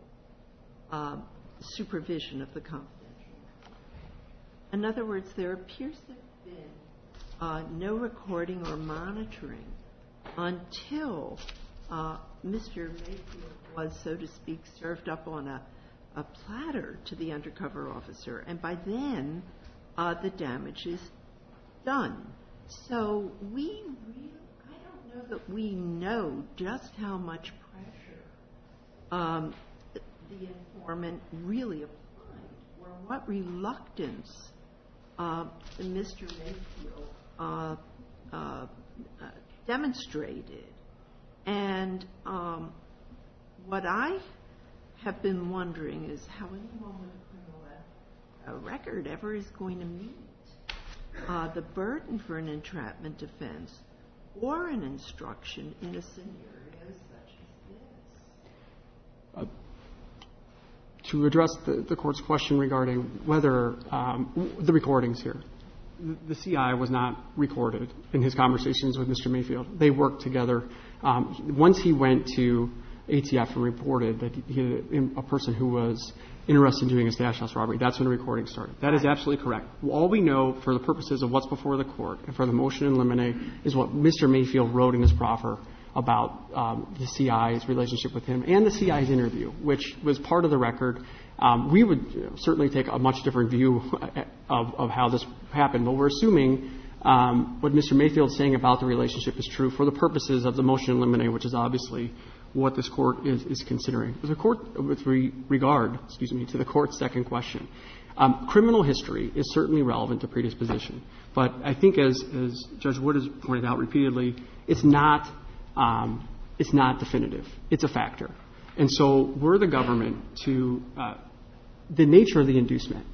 um, supervision of the confidential. In other words, there appears to have been uh, no recording or monitoring until uh, Mister Mayfield was, so to speak, served up on a, a platter to the undercover officer. And by then, uh, the damage is done. So we really, I don't know that we know just how much pressure um, the informant really applied, or what reluctance uh, Mister Mayfield uh, uh, uh, demonstrated. And um, what I have been wondering is how anyone with a criminal uh, record ever is going to meet uh, the burden for an entrapment defense or an instruction in a scenario such as this. Uh, to address the, the Court's question regarding whether um, the recordings here, the C I was not recorded in his conversations with Mister Mayfield. They worked together. Um, once he went to A T F and reported that he had a person who was interested in doing a stash house robbery, that's when the recording started. That is absolutely correct. All we know for the purposes of what's before the Court and for the motion in limine is what Mister Mayfield wrote in his proffer about um, the C I's relationship with him and the C I's interview, which was part of the record. Um, we would you know, certainly take a much different view of, of how this happened, but we're assuming um, what Mister Mayfield is saying about the relationship is true for the purposes of the motion in limine, which is obviously what this Court is, is considering. With, the court, with re, regard excuse me, to the Court's second question, um, criminal history is certainly relevant to predisposition, but I think as, as Judge Wood has pointed out repeatedly, it's not, um, it's not definitive. It's a factor. And so we're the government to uh, the nature of the inducement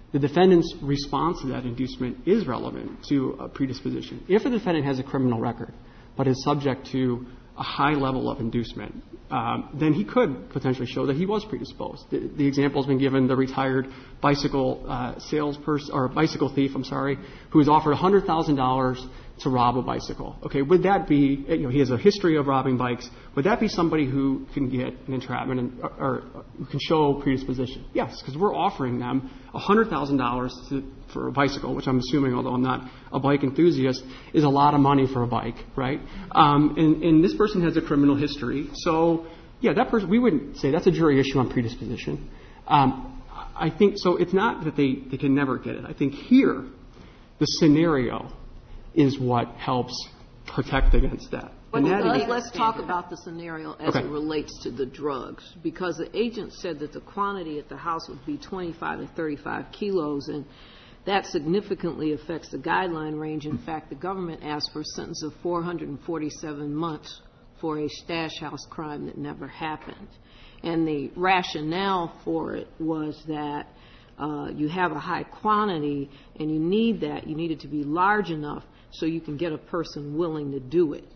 the defendant's response to that inducement is relevant to a predisposition. If a defendant has a criminal record but is subject to a high level of inducement, um, then he could potentially show that he was predisposed. The, the example has been given, the retired bicycle uh, salesperson, or bicycle thief, I'm sorry, who was offered one hundred thousand dollars to rob a bicycle. Okay, would that be, you know, he has a history of robbing bikes. Would that be somebody who can get an entrapment and, or, or who can show predisposition? Yes, because we're offering them one hundred thousand dollars for a bicycle, which I'm assuming, although I'm not a bike enthusiast, is a lot of money for a bike, right? Um, and, and this person has a criminal history. So, yeah, that person, we wouldn't say that's a jury issue on predisposition. Um, I think, so it's not that they, they can never get it. I think here, the scenario is what helps protect against that. But let's, let's talk about the scenario as okay. it relates to the drugs, because the agent said that the quantity at the house would be twenty-five to thirty-five kilos, and that significantly affects the guideline range. In fact, the government asked for a sentence of four hundred forty-seven months for a stash house crime that never happened. And the rationale for it was that uh, you have a high quantity and you need that. You need it to be large enough so you can get a person willing to do it.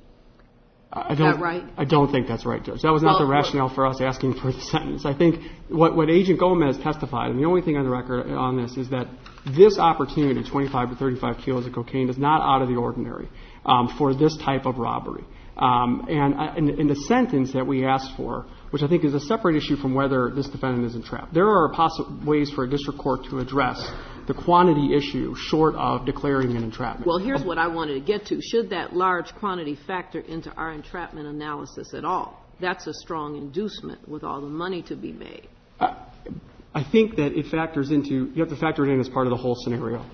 I don't, Is that right? I don't think that's right, Judge. That was not well, the rationale for us asking for the sentence. I think what, what Agent Gomez testified, and the only thing on the record on this, is that this opportunity, twenty-five to thirty-five kilos of cocaine, is not out of the ordinary um, for this type of robbery. Um, and in, in the sentence that we asked for, which I think is a separate issue from whether this defendant is entrapped, there are possi- ways for a district court to address the quantity issue short of declaring an entrapment. Well, here's what I wanted to get to. Should that large quantity factor into our entrapment analysis at all? That's a strong inducement with all the money to be made. Uh, I think that it factors into, you have to factor it in as part of the whole scenario.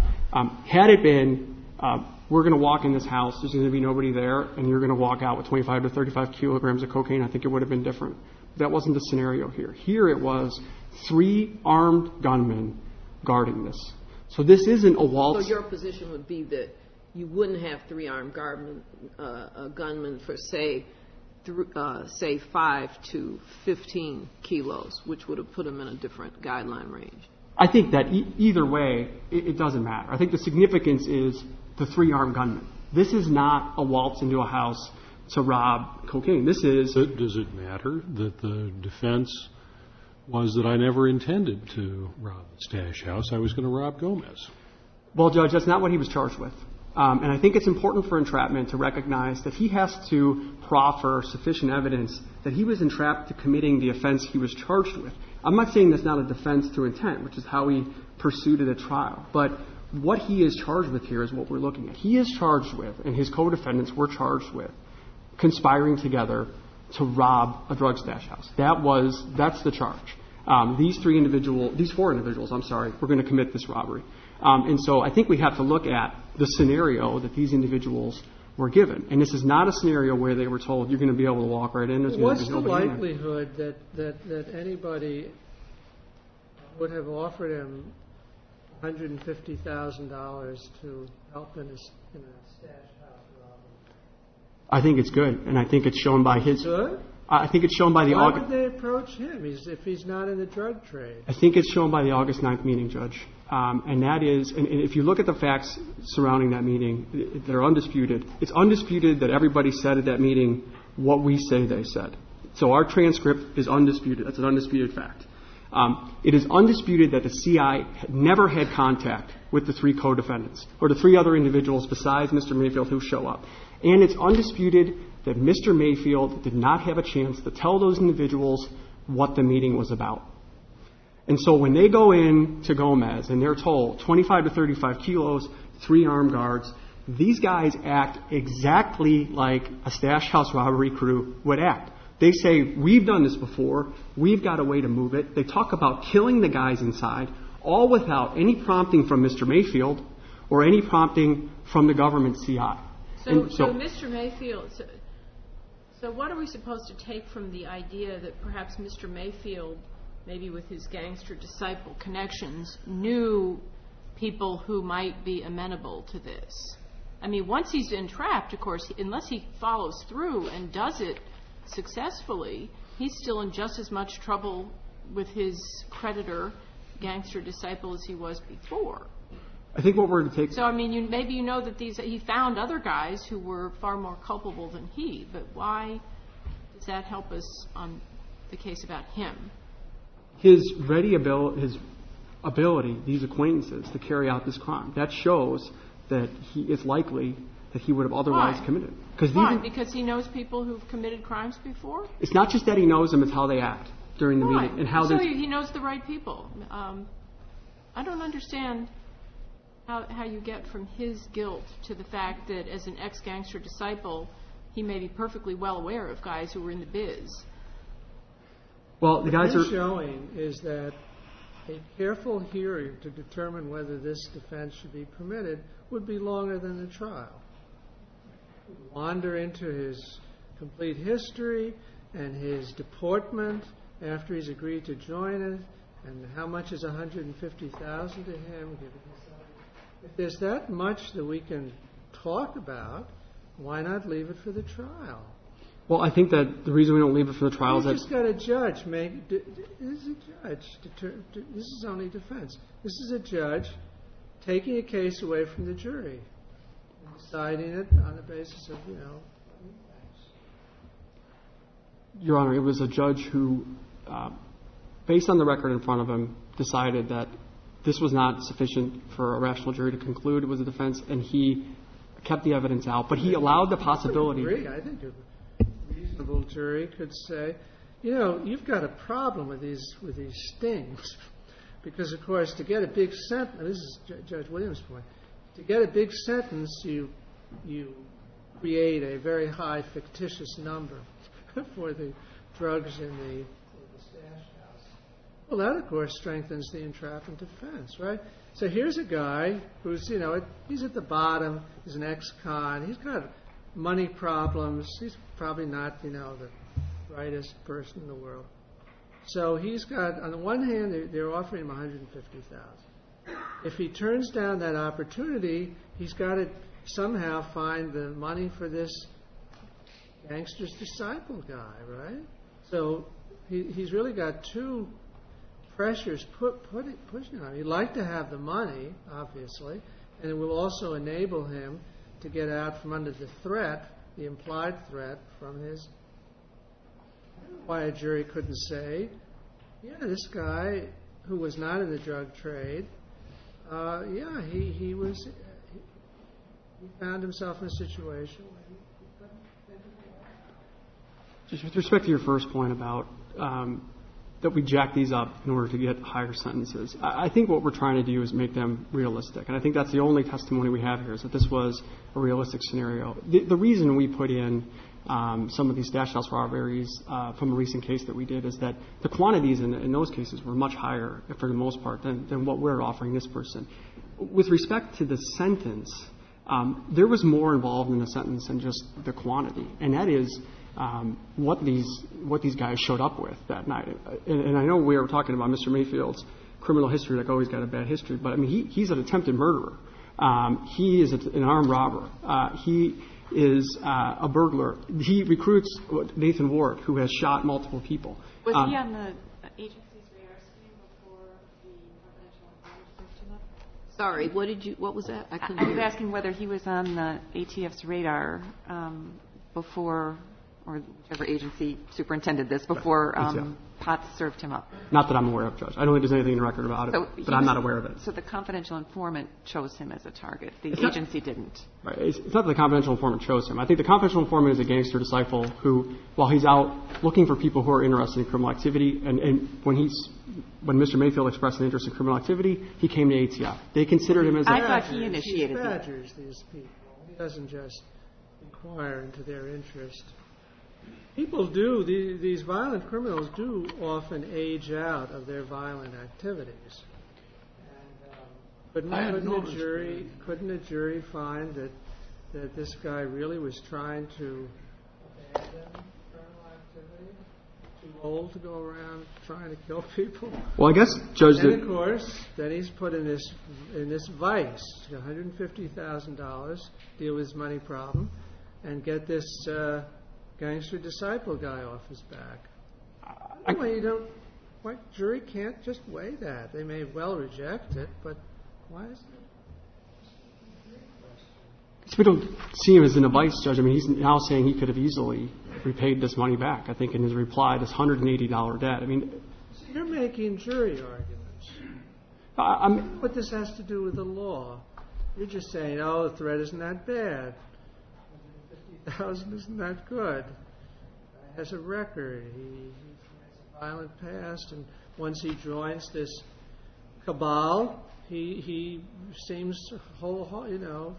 Um, had it been, uh, we're going to walk in this house, there's going to be nobody there, and you're going to walk out with twenty-five to thirty-five kilograms of cocaine, I think it would have been different. That wasn't the scenario here. Here it was three armed gunmen guarding this. So this isn't a waltz. So your position would be that you wouldn't have three armed gunmen, uh, uh, gunmen for, say, th- uh, say five to fifteen kilos, which would have put them in a different guideline range. I think that e- either way, it, it doesn't matter. I think the significance is the three armed gunmen. This is not a waltz into a house to rob cocaine. This is. So does it matter that the defense was that I never intended to rob the stash house? I was going to rob Gomez. Well, Judge, that's not what he was charged with. Um, and I think it's important for entrapment to recognize that he has to proffer sufficient evidence that he was entrapped to committing the offense he was charged with. I'm not saying that's not a defense to intent, which is how he pursued it at trial. But what he is charged with here is what we're looking at. He is charged with, and his co-defendants were charged with, conspiring together to rob a drug stash house. That was, that's the charge. Um, these three individuals, these four individuals, I'm sorry, were going to commit this robbery. Um, and so I think we have to look at the scenario that these individuals were given. And this is not a scenario where they were told you're going to be able to walk right in. What's the likelihood that, that, that anybody would have offered him one hundred fifty thousand dollars to help in a, in a stash house robbery? I think it's good, and I think it's shown by his. Good? I think it's shown by the Why August. would they approach him he's, if he's not in the drug trade? I think it's shown by the August ninth meeting, Judge. Um, and that is, and, and if you look at the facts surrounding that meeting, they're undisputed. It's undisputed that everybody said at that meeting what we say they said. So our transcript is undisputed. That's an undisputed fact. Um, it is undisputed that the C I had never had contact with the three co-defendants or the three other individuals besides Mister Mayfield who show up. And it's undisputed that Mister Mayfield did not have a chance to tell those individuals what the meeting was about. And so when they go in to Gomez and they're told twenty-five to thirty-five kilos, three armed guards, these guys act exactly like a stash house robbery crew would act. They say, we've done this before, we've got a way to move it. They talk about killing the guys inside, all without any prompting from Mister Mayfield or any prompting from the government C I. So, so, so Mister Mayfield, so, so what are we supposed to take from the idea that perhaps Mister Mayfield, maybe with his gangster disciple connections, knew people who might be amenable to this? I mean, once he's entrapped, of course, unless he follows through and does it successfully, he's still in just as much trouble with his creditor gangster disciple as he was before. I think what we're going to take... So, I mean, you, maybe you know that these he found other guys who were far more culpable than he, but why does that help us on the case about him? His ready ability, his ability, these acquaintances, to carry out this crime, that shows that he is likely that he would have otherwise Why? committed. Why? Even, because he knows people who've committed crimes before? It's not just that he knows them, it's how they act during the Why? meeting. And how so they, he knows the right people. Um, I don't understand how, how you get from his guilt to the fact that as an ex-gangster disciple, he may be perfectly well aware of guys who were in the biz. Well, the guys What are... he's showing is that a careful hearing to determine whether this defense should be permitted would be longer than the trial. Wander into his complete history and his deportment after he's agreed to join it, and how much is one hundred fifty thousand dollars to him. If there's that much that we can talk about, why not leave it for the trial? Well, I think that the reason we don't leave it for the trial is that... You just got a judge make... This is a judge. Deter, this is only defense. This is a judge taking a case away from the jury and deciding it on the basis of, you know... Your Honor, it was a judge who, uh, based on the record in front of him, decided that this was not sufficient for a rational jury to conclude it was a defense, and he kept the evidence out. But he allowed the possibility... I agree. I think a reasonable jury could say, you know, you've got a problem with these with these stings. Because, of course, to get a big sentence... This is J- Judge Williams' point. To get a big sentence, you you create a very high fictitious number for the drugs in the, in the stash house. Well, that, of course, strengthens the entrapment defense, right? So here's a guy who's, you know, he's at the bottom. He's an ex-con. He's got money problems. He's probably not, you know, the brightest person in the world. So he's got, on the one hand, they're, they're offering him one hundred fifty thousand dollars. If he turns down that opportunity, he's got to somehow find the money for this gangster's disciple guy, right? So he, he's really got two pressures put, put it, pushing on him. He'd like to have the money, obviously, and it will also enable him to get out from under the threat, the implied threat from his... Why a jury couldn't say, yeah, this guy who was not in the drug trade, uh, yeah, he, he was... He, he found himself in a situation where he, he couldn't think of it. Just with respect to your first point about um, that we jack these up in order to get higher sentences, I, I think what we're trying to do is make them realistic. And I think that's the only testimony we have here, is that this was a realistic scenario. The, the reason we put in um, some of these stash house robberies uh, from a recent case that we did is that the quantities in, in those cases were much higher, for the most part, than, than what we're offering this person. With respect to the sentence, um, there was more involved in the sentence than just the quantity, and that is um, what these what these guys showed up with that night. And, and I know we were talking about Mister Mayfield's criminal history, like, oh, he's got a bad history, but I mean, he, he's an attempted murderer. Um, he is an armed robber. Uh, he is uh, a burglar. He recruits Nathan Ward, who has shot multiple people. Was um, he on the agency's radar screen before the confidential informant served him up? Sorry, what did you? What was that? I I, couldn't I was hear. asking whether he was on the A T F's radar um, before, or whichever agency superintended this, before um, Potts served him up. Not that I'm aware of, Judge. I don't think there's anything in the record about it, So but he I'm was- not aware of it. So the confidential informant chose him as a target. The It's not- agency didn't. Right. It's, it's not that the confidential informant chose him. I think the confidential informant is a gangster disciple who, while he's out looking for people who are interested in criminal activity, and, and when he's when Mister Mayfield expressed an interest in criminal activity, he came to A T F. They considered him as a... I thought he Badgers. initiated He the- badgers these people. He doesn't just inquire into their interest. People do, these, these violent criminals do often age out of their violent activities. And, um, couldn't, I had couldn't, no a jury, experience. couldn't a jury find that, that this guy really was trying to abandon criminal activity? Too old to go around trying to kill people? Well, I guess, Judge... And that- of course, then he's put in this in this vice, one hundred fifty thousand dollars, deal with his money problem, and get this uh, gangster disciple guy off his back. I- Anyway, you don't why jury can't just weigh that? They may well reject it, but why is it? We don't see him as an advice judge. I mean, he's now saying he could have easily repaid this money back. I think in his reply, this one hundred eighty dollars debt. I mean, so you're making jury arguments. I'm, what this has to do with the law? You're just saying, oh, the threat isn't that bad. fifty thousand isn't that good. He has a record. He, he has a violent past, and once he joins this cabal, he he seems whole, you know.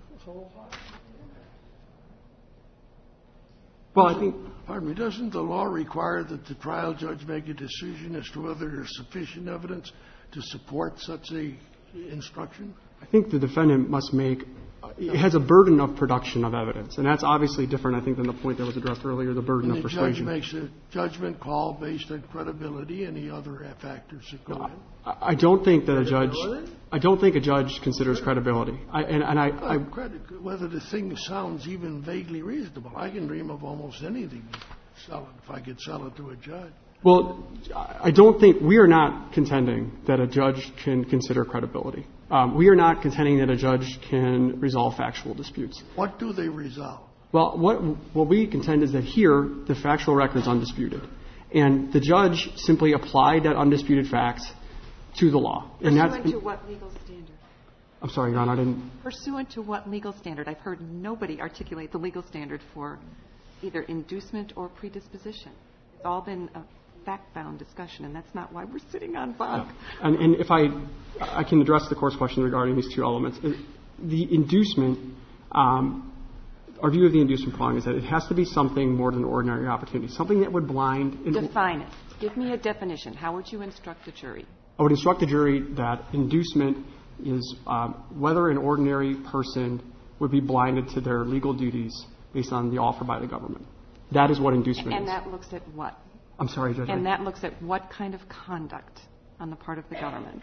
Well, I think. Pardon me. Doesn't the law require that the trial judge make a decision as to whether there's sufficient evidence to support such a instruction? I think the defendant must make. It has a burden of production of evidence, and that's obviously different, I think, than the point that was addressed earlier, the burden and of the persuasion. The judge makes a judgment call based on credibility. Any other factors that go no, in? I don't think that a judge. I don't think a judge considers credibility. I, and, and I, well, I credit, whether the thing sounds even vaguely reasonable. I can dream of almost anything selling if I could sell it to a judge. Well, I don't think we are not contending that a judge can consider credibility. Um, we are not contending that a judge can resolve factual disputes. What do they resolve? Well, what what we contend is that here the factual record is undisputed, and the judge simply applied that undisputed facts to the law. And Pursuant that's, to what legal standard? I'm sorry, Your Honor, I didn't. Pursuant to what legal standard? I've heard nobody articulate the legal standard for either inducement or predisposition. It's all been a fact-bound discussion, and that's not why we're sitting on Bonk. And, and if I, I can address the Court's question regarding these two elements. The inducement, um, our view of the inducement prong is that it has to be something more than ordinary opportunity, something that would blind. Define it. Give me a definition. How would you instruct the jury? I would instruct the jury that inducement is um, whether an ordinary person would be blinded to their legal duties based on the offer by the government. That is what inducement and is. And that looks at what? I'm sorry, Judge. And that looks at what kind of conduct on the part of the government?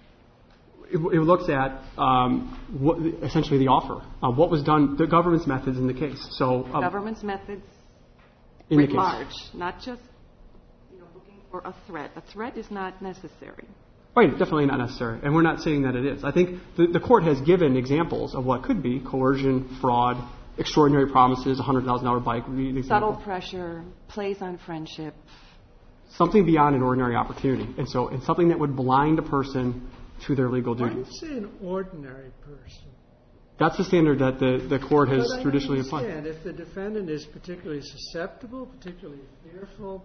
It, it looks at um, what, essentially the offer. Uh, what was done, the government's methods in the case. So um, government's methods in writ the case. large, not just you know, looking for a threat. A threat is not necessary. Right, definitely not necessary. And we're not saying that it is. I think the, the Court has given examples of what could be coercion, fraud, extraordinary promises, a one hundred thousand dollars bike. Subtle pressure, plays on friendship. Something beyond an ordinary opportunity. And so it's something that would blind a person to their legal duties. Why do you say an ordinary person? That's the standard that the, the Court has but traditionally I applied. understand. If the defendant is particularly susceptible, particularly fearful,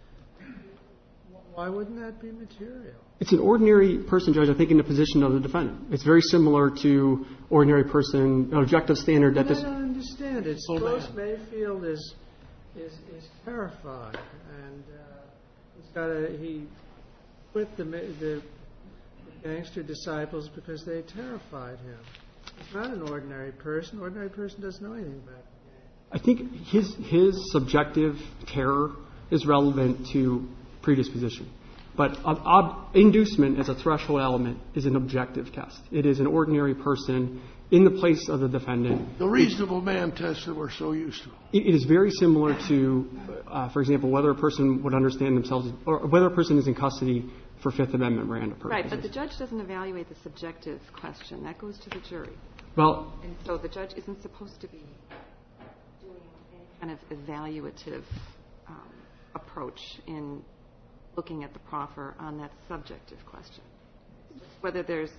why wouldn't that be material? It's an ordinary person, Judge, I think, in the position of the defendant. It's very similar to ordinary person, an objective standard that but this... I don't understand it. Suppose Mayfield is, is, is terrified, and uh, he's got a, he quit the, the gangster disciples because they terrified him. He's not an ordinary person. An ordinary person doesn't know anything about it. I think his his subjective terror is relevant to predisposition. But ob- ob- inducement as a threshold element is an objective test. It is an ordinary person in the place of the defendant. The reasonable man test that we're so used to. It, it is very similar to, uh, for example, whether a person would understand themselves, or whether a person is in custody for Fifth Amendment Miranda purposes. Right, but the judge doesn't evaluate the subjective question. That goes to the jury. Well, and so the judge isn't supposed to be doing any kind of evaluative um, approach in looking at the proffer on that subjective question. Whether there's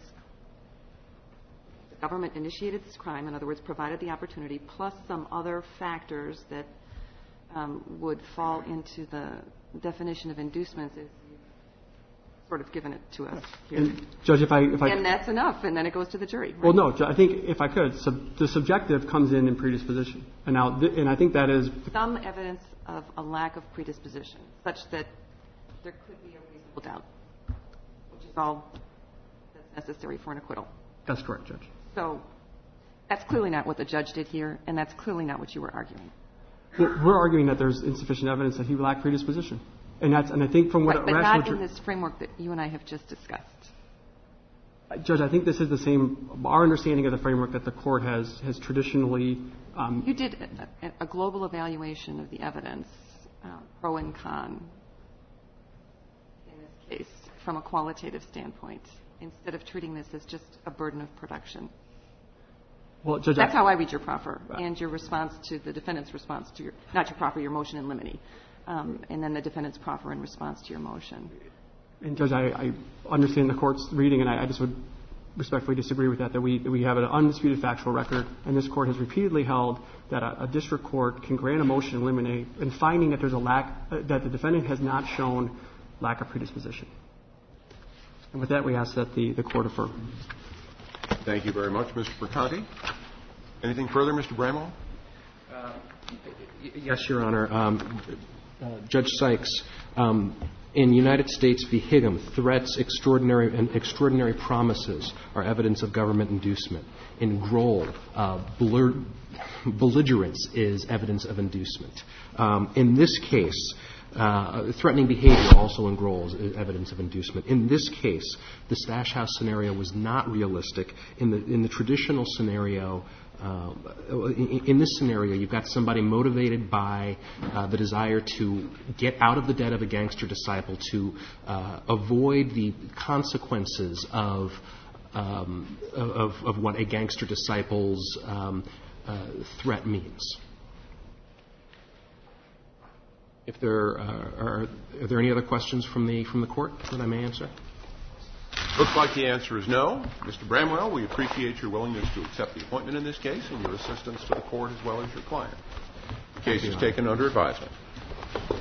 the government initiated this crime, in other words, provided the opportunity, plus some other factors that um, would fall into the definition of inducements, is sort of given it to us here. And Judge, if I, if I and that's enough, and then it goes to the jury. Right? Well, no, I think if I could, sub, the subjective comes in in predisposition, and now, th- and I think that is some evidence of a lack of predisposition, such that there could be a reasonable doubt, which is all that's necessary for an acquittal. That's correct, Judge. So that's clearly not what the judge did here, and that's clearly not what you were arguing. Well, we're arguing that there's insufficient evidence that he lacked predisposition. And that's, and I think from what right, but not in this framework that you and I have just discussed. Judge, I think this is the same, our understanding of the framework that the Court has, has traditionally... Um, you did a, a global evaluation of the evidence, uh, pro and con, in this case from a qualitative standpoint instead of treating this as just a burden of production? Well, Judge, That's I, how I read your proffer and your response to the defendant's response to your, not your proffer, your motion in limine, um, and then the defendant's proffer in response to your motion. And Judge, I, I understand the court's reading, and I, I just would respectfully disagree with that, that we, we have an undisputed factual record, and this court has repeatedly held that a, a district court can grant a motion in limine in finding that there's a lack, uh, that the defendant has not shown lack of predisposition. And with that, we ask that the, the court affirm. Thank you very much, Mister Perconti. Anything further, Mister Bramwell? Uh, yes, Your Honor. Um, uh, Judge Sykes, um, in United States v. Higham, threats, extraordinary and extraordinary promises are evidence of government inducement. In Grohl, uh, blur, belligerence is evidence of inducement. Um, in this case, Uh, threatening behavior also in Grohl is evidence of inducement. In this case, the Stash House scenario was not realistic. In the in the traditional scenario, uh, in, in this scenario, you've got somebody motivated by uh, the desire to get out of the debt of a gangster disciple, to uh, avoid the consequences of um, of, of what a gangster disciple's um, uh, threat means. If there uh, are, are there any other questions from the from the court that I may answer? Looks like the answer is no. Mister Bramwell, we appreciate your willingness to accept the appointment in this case and your assistance to the court as well as your client. The case is taken under advisement.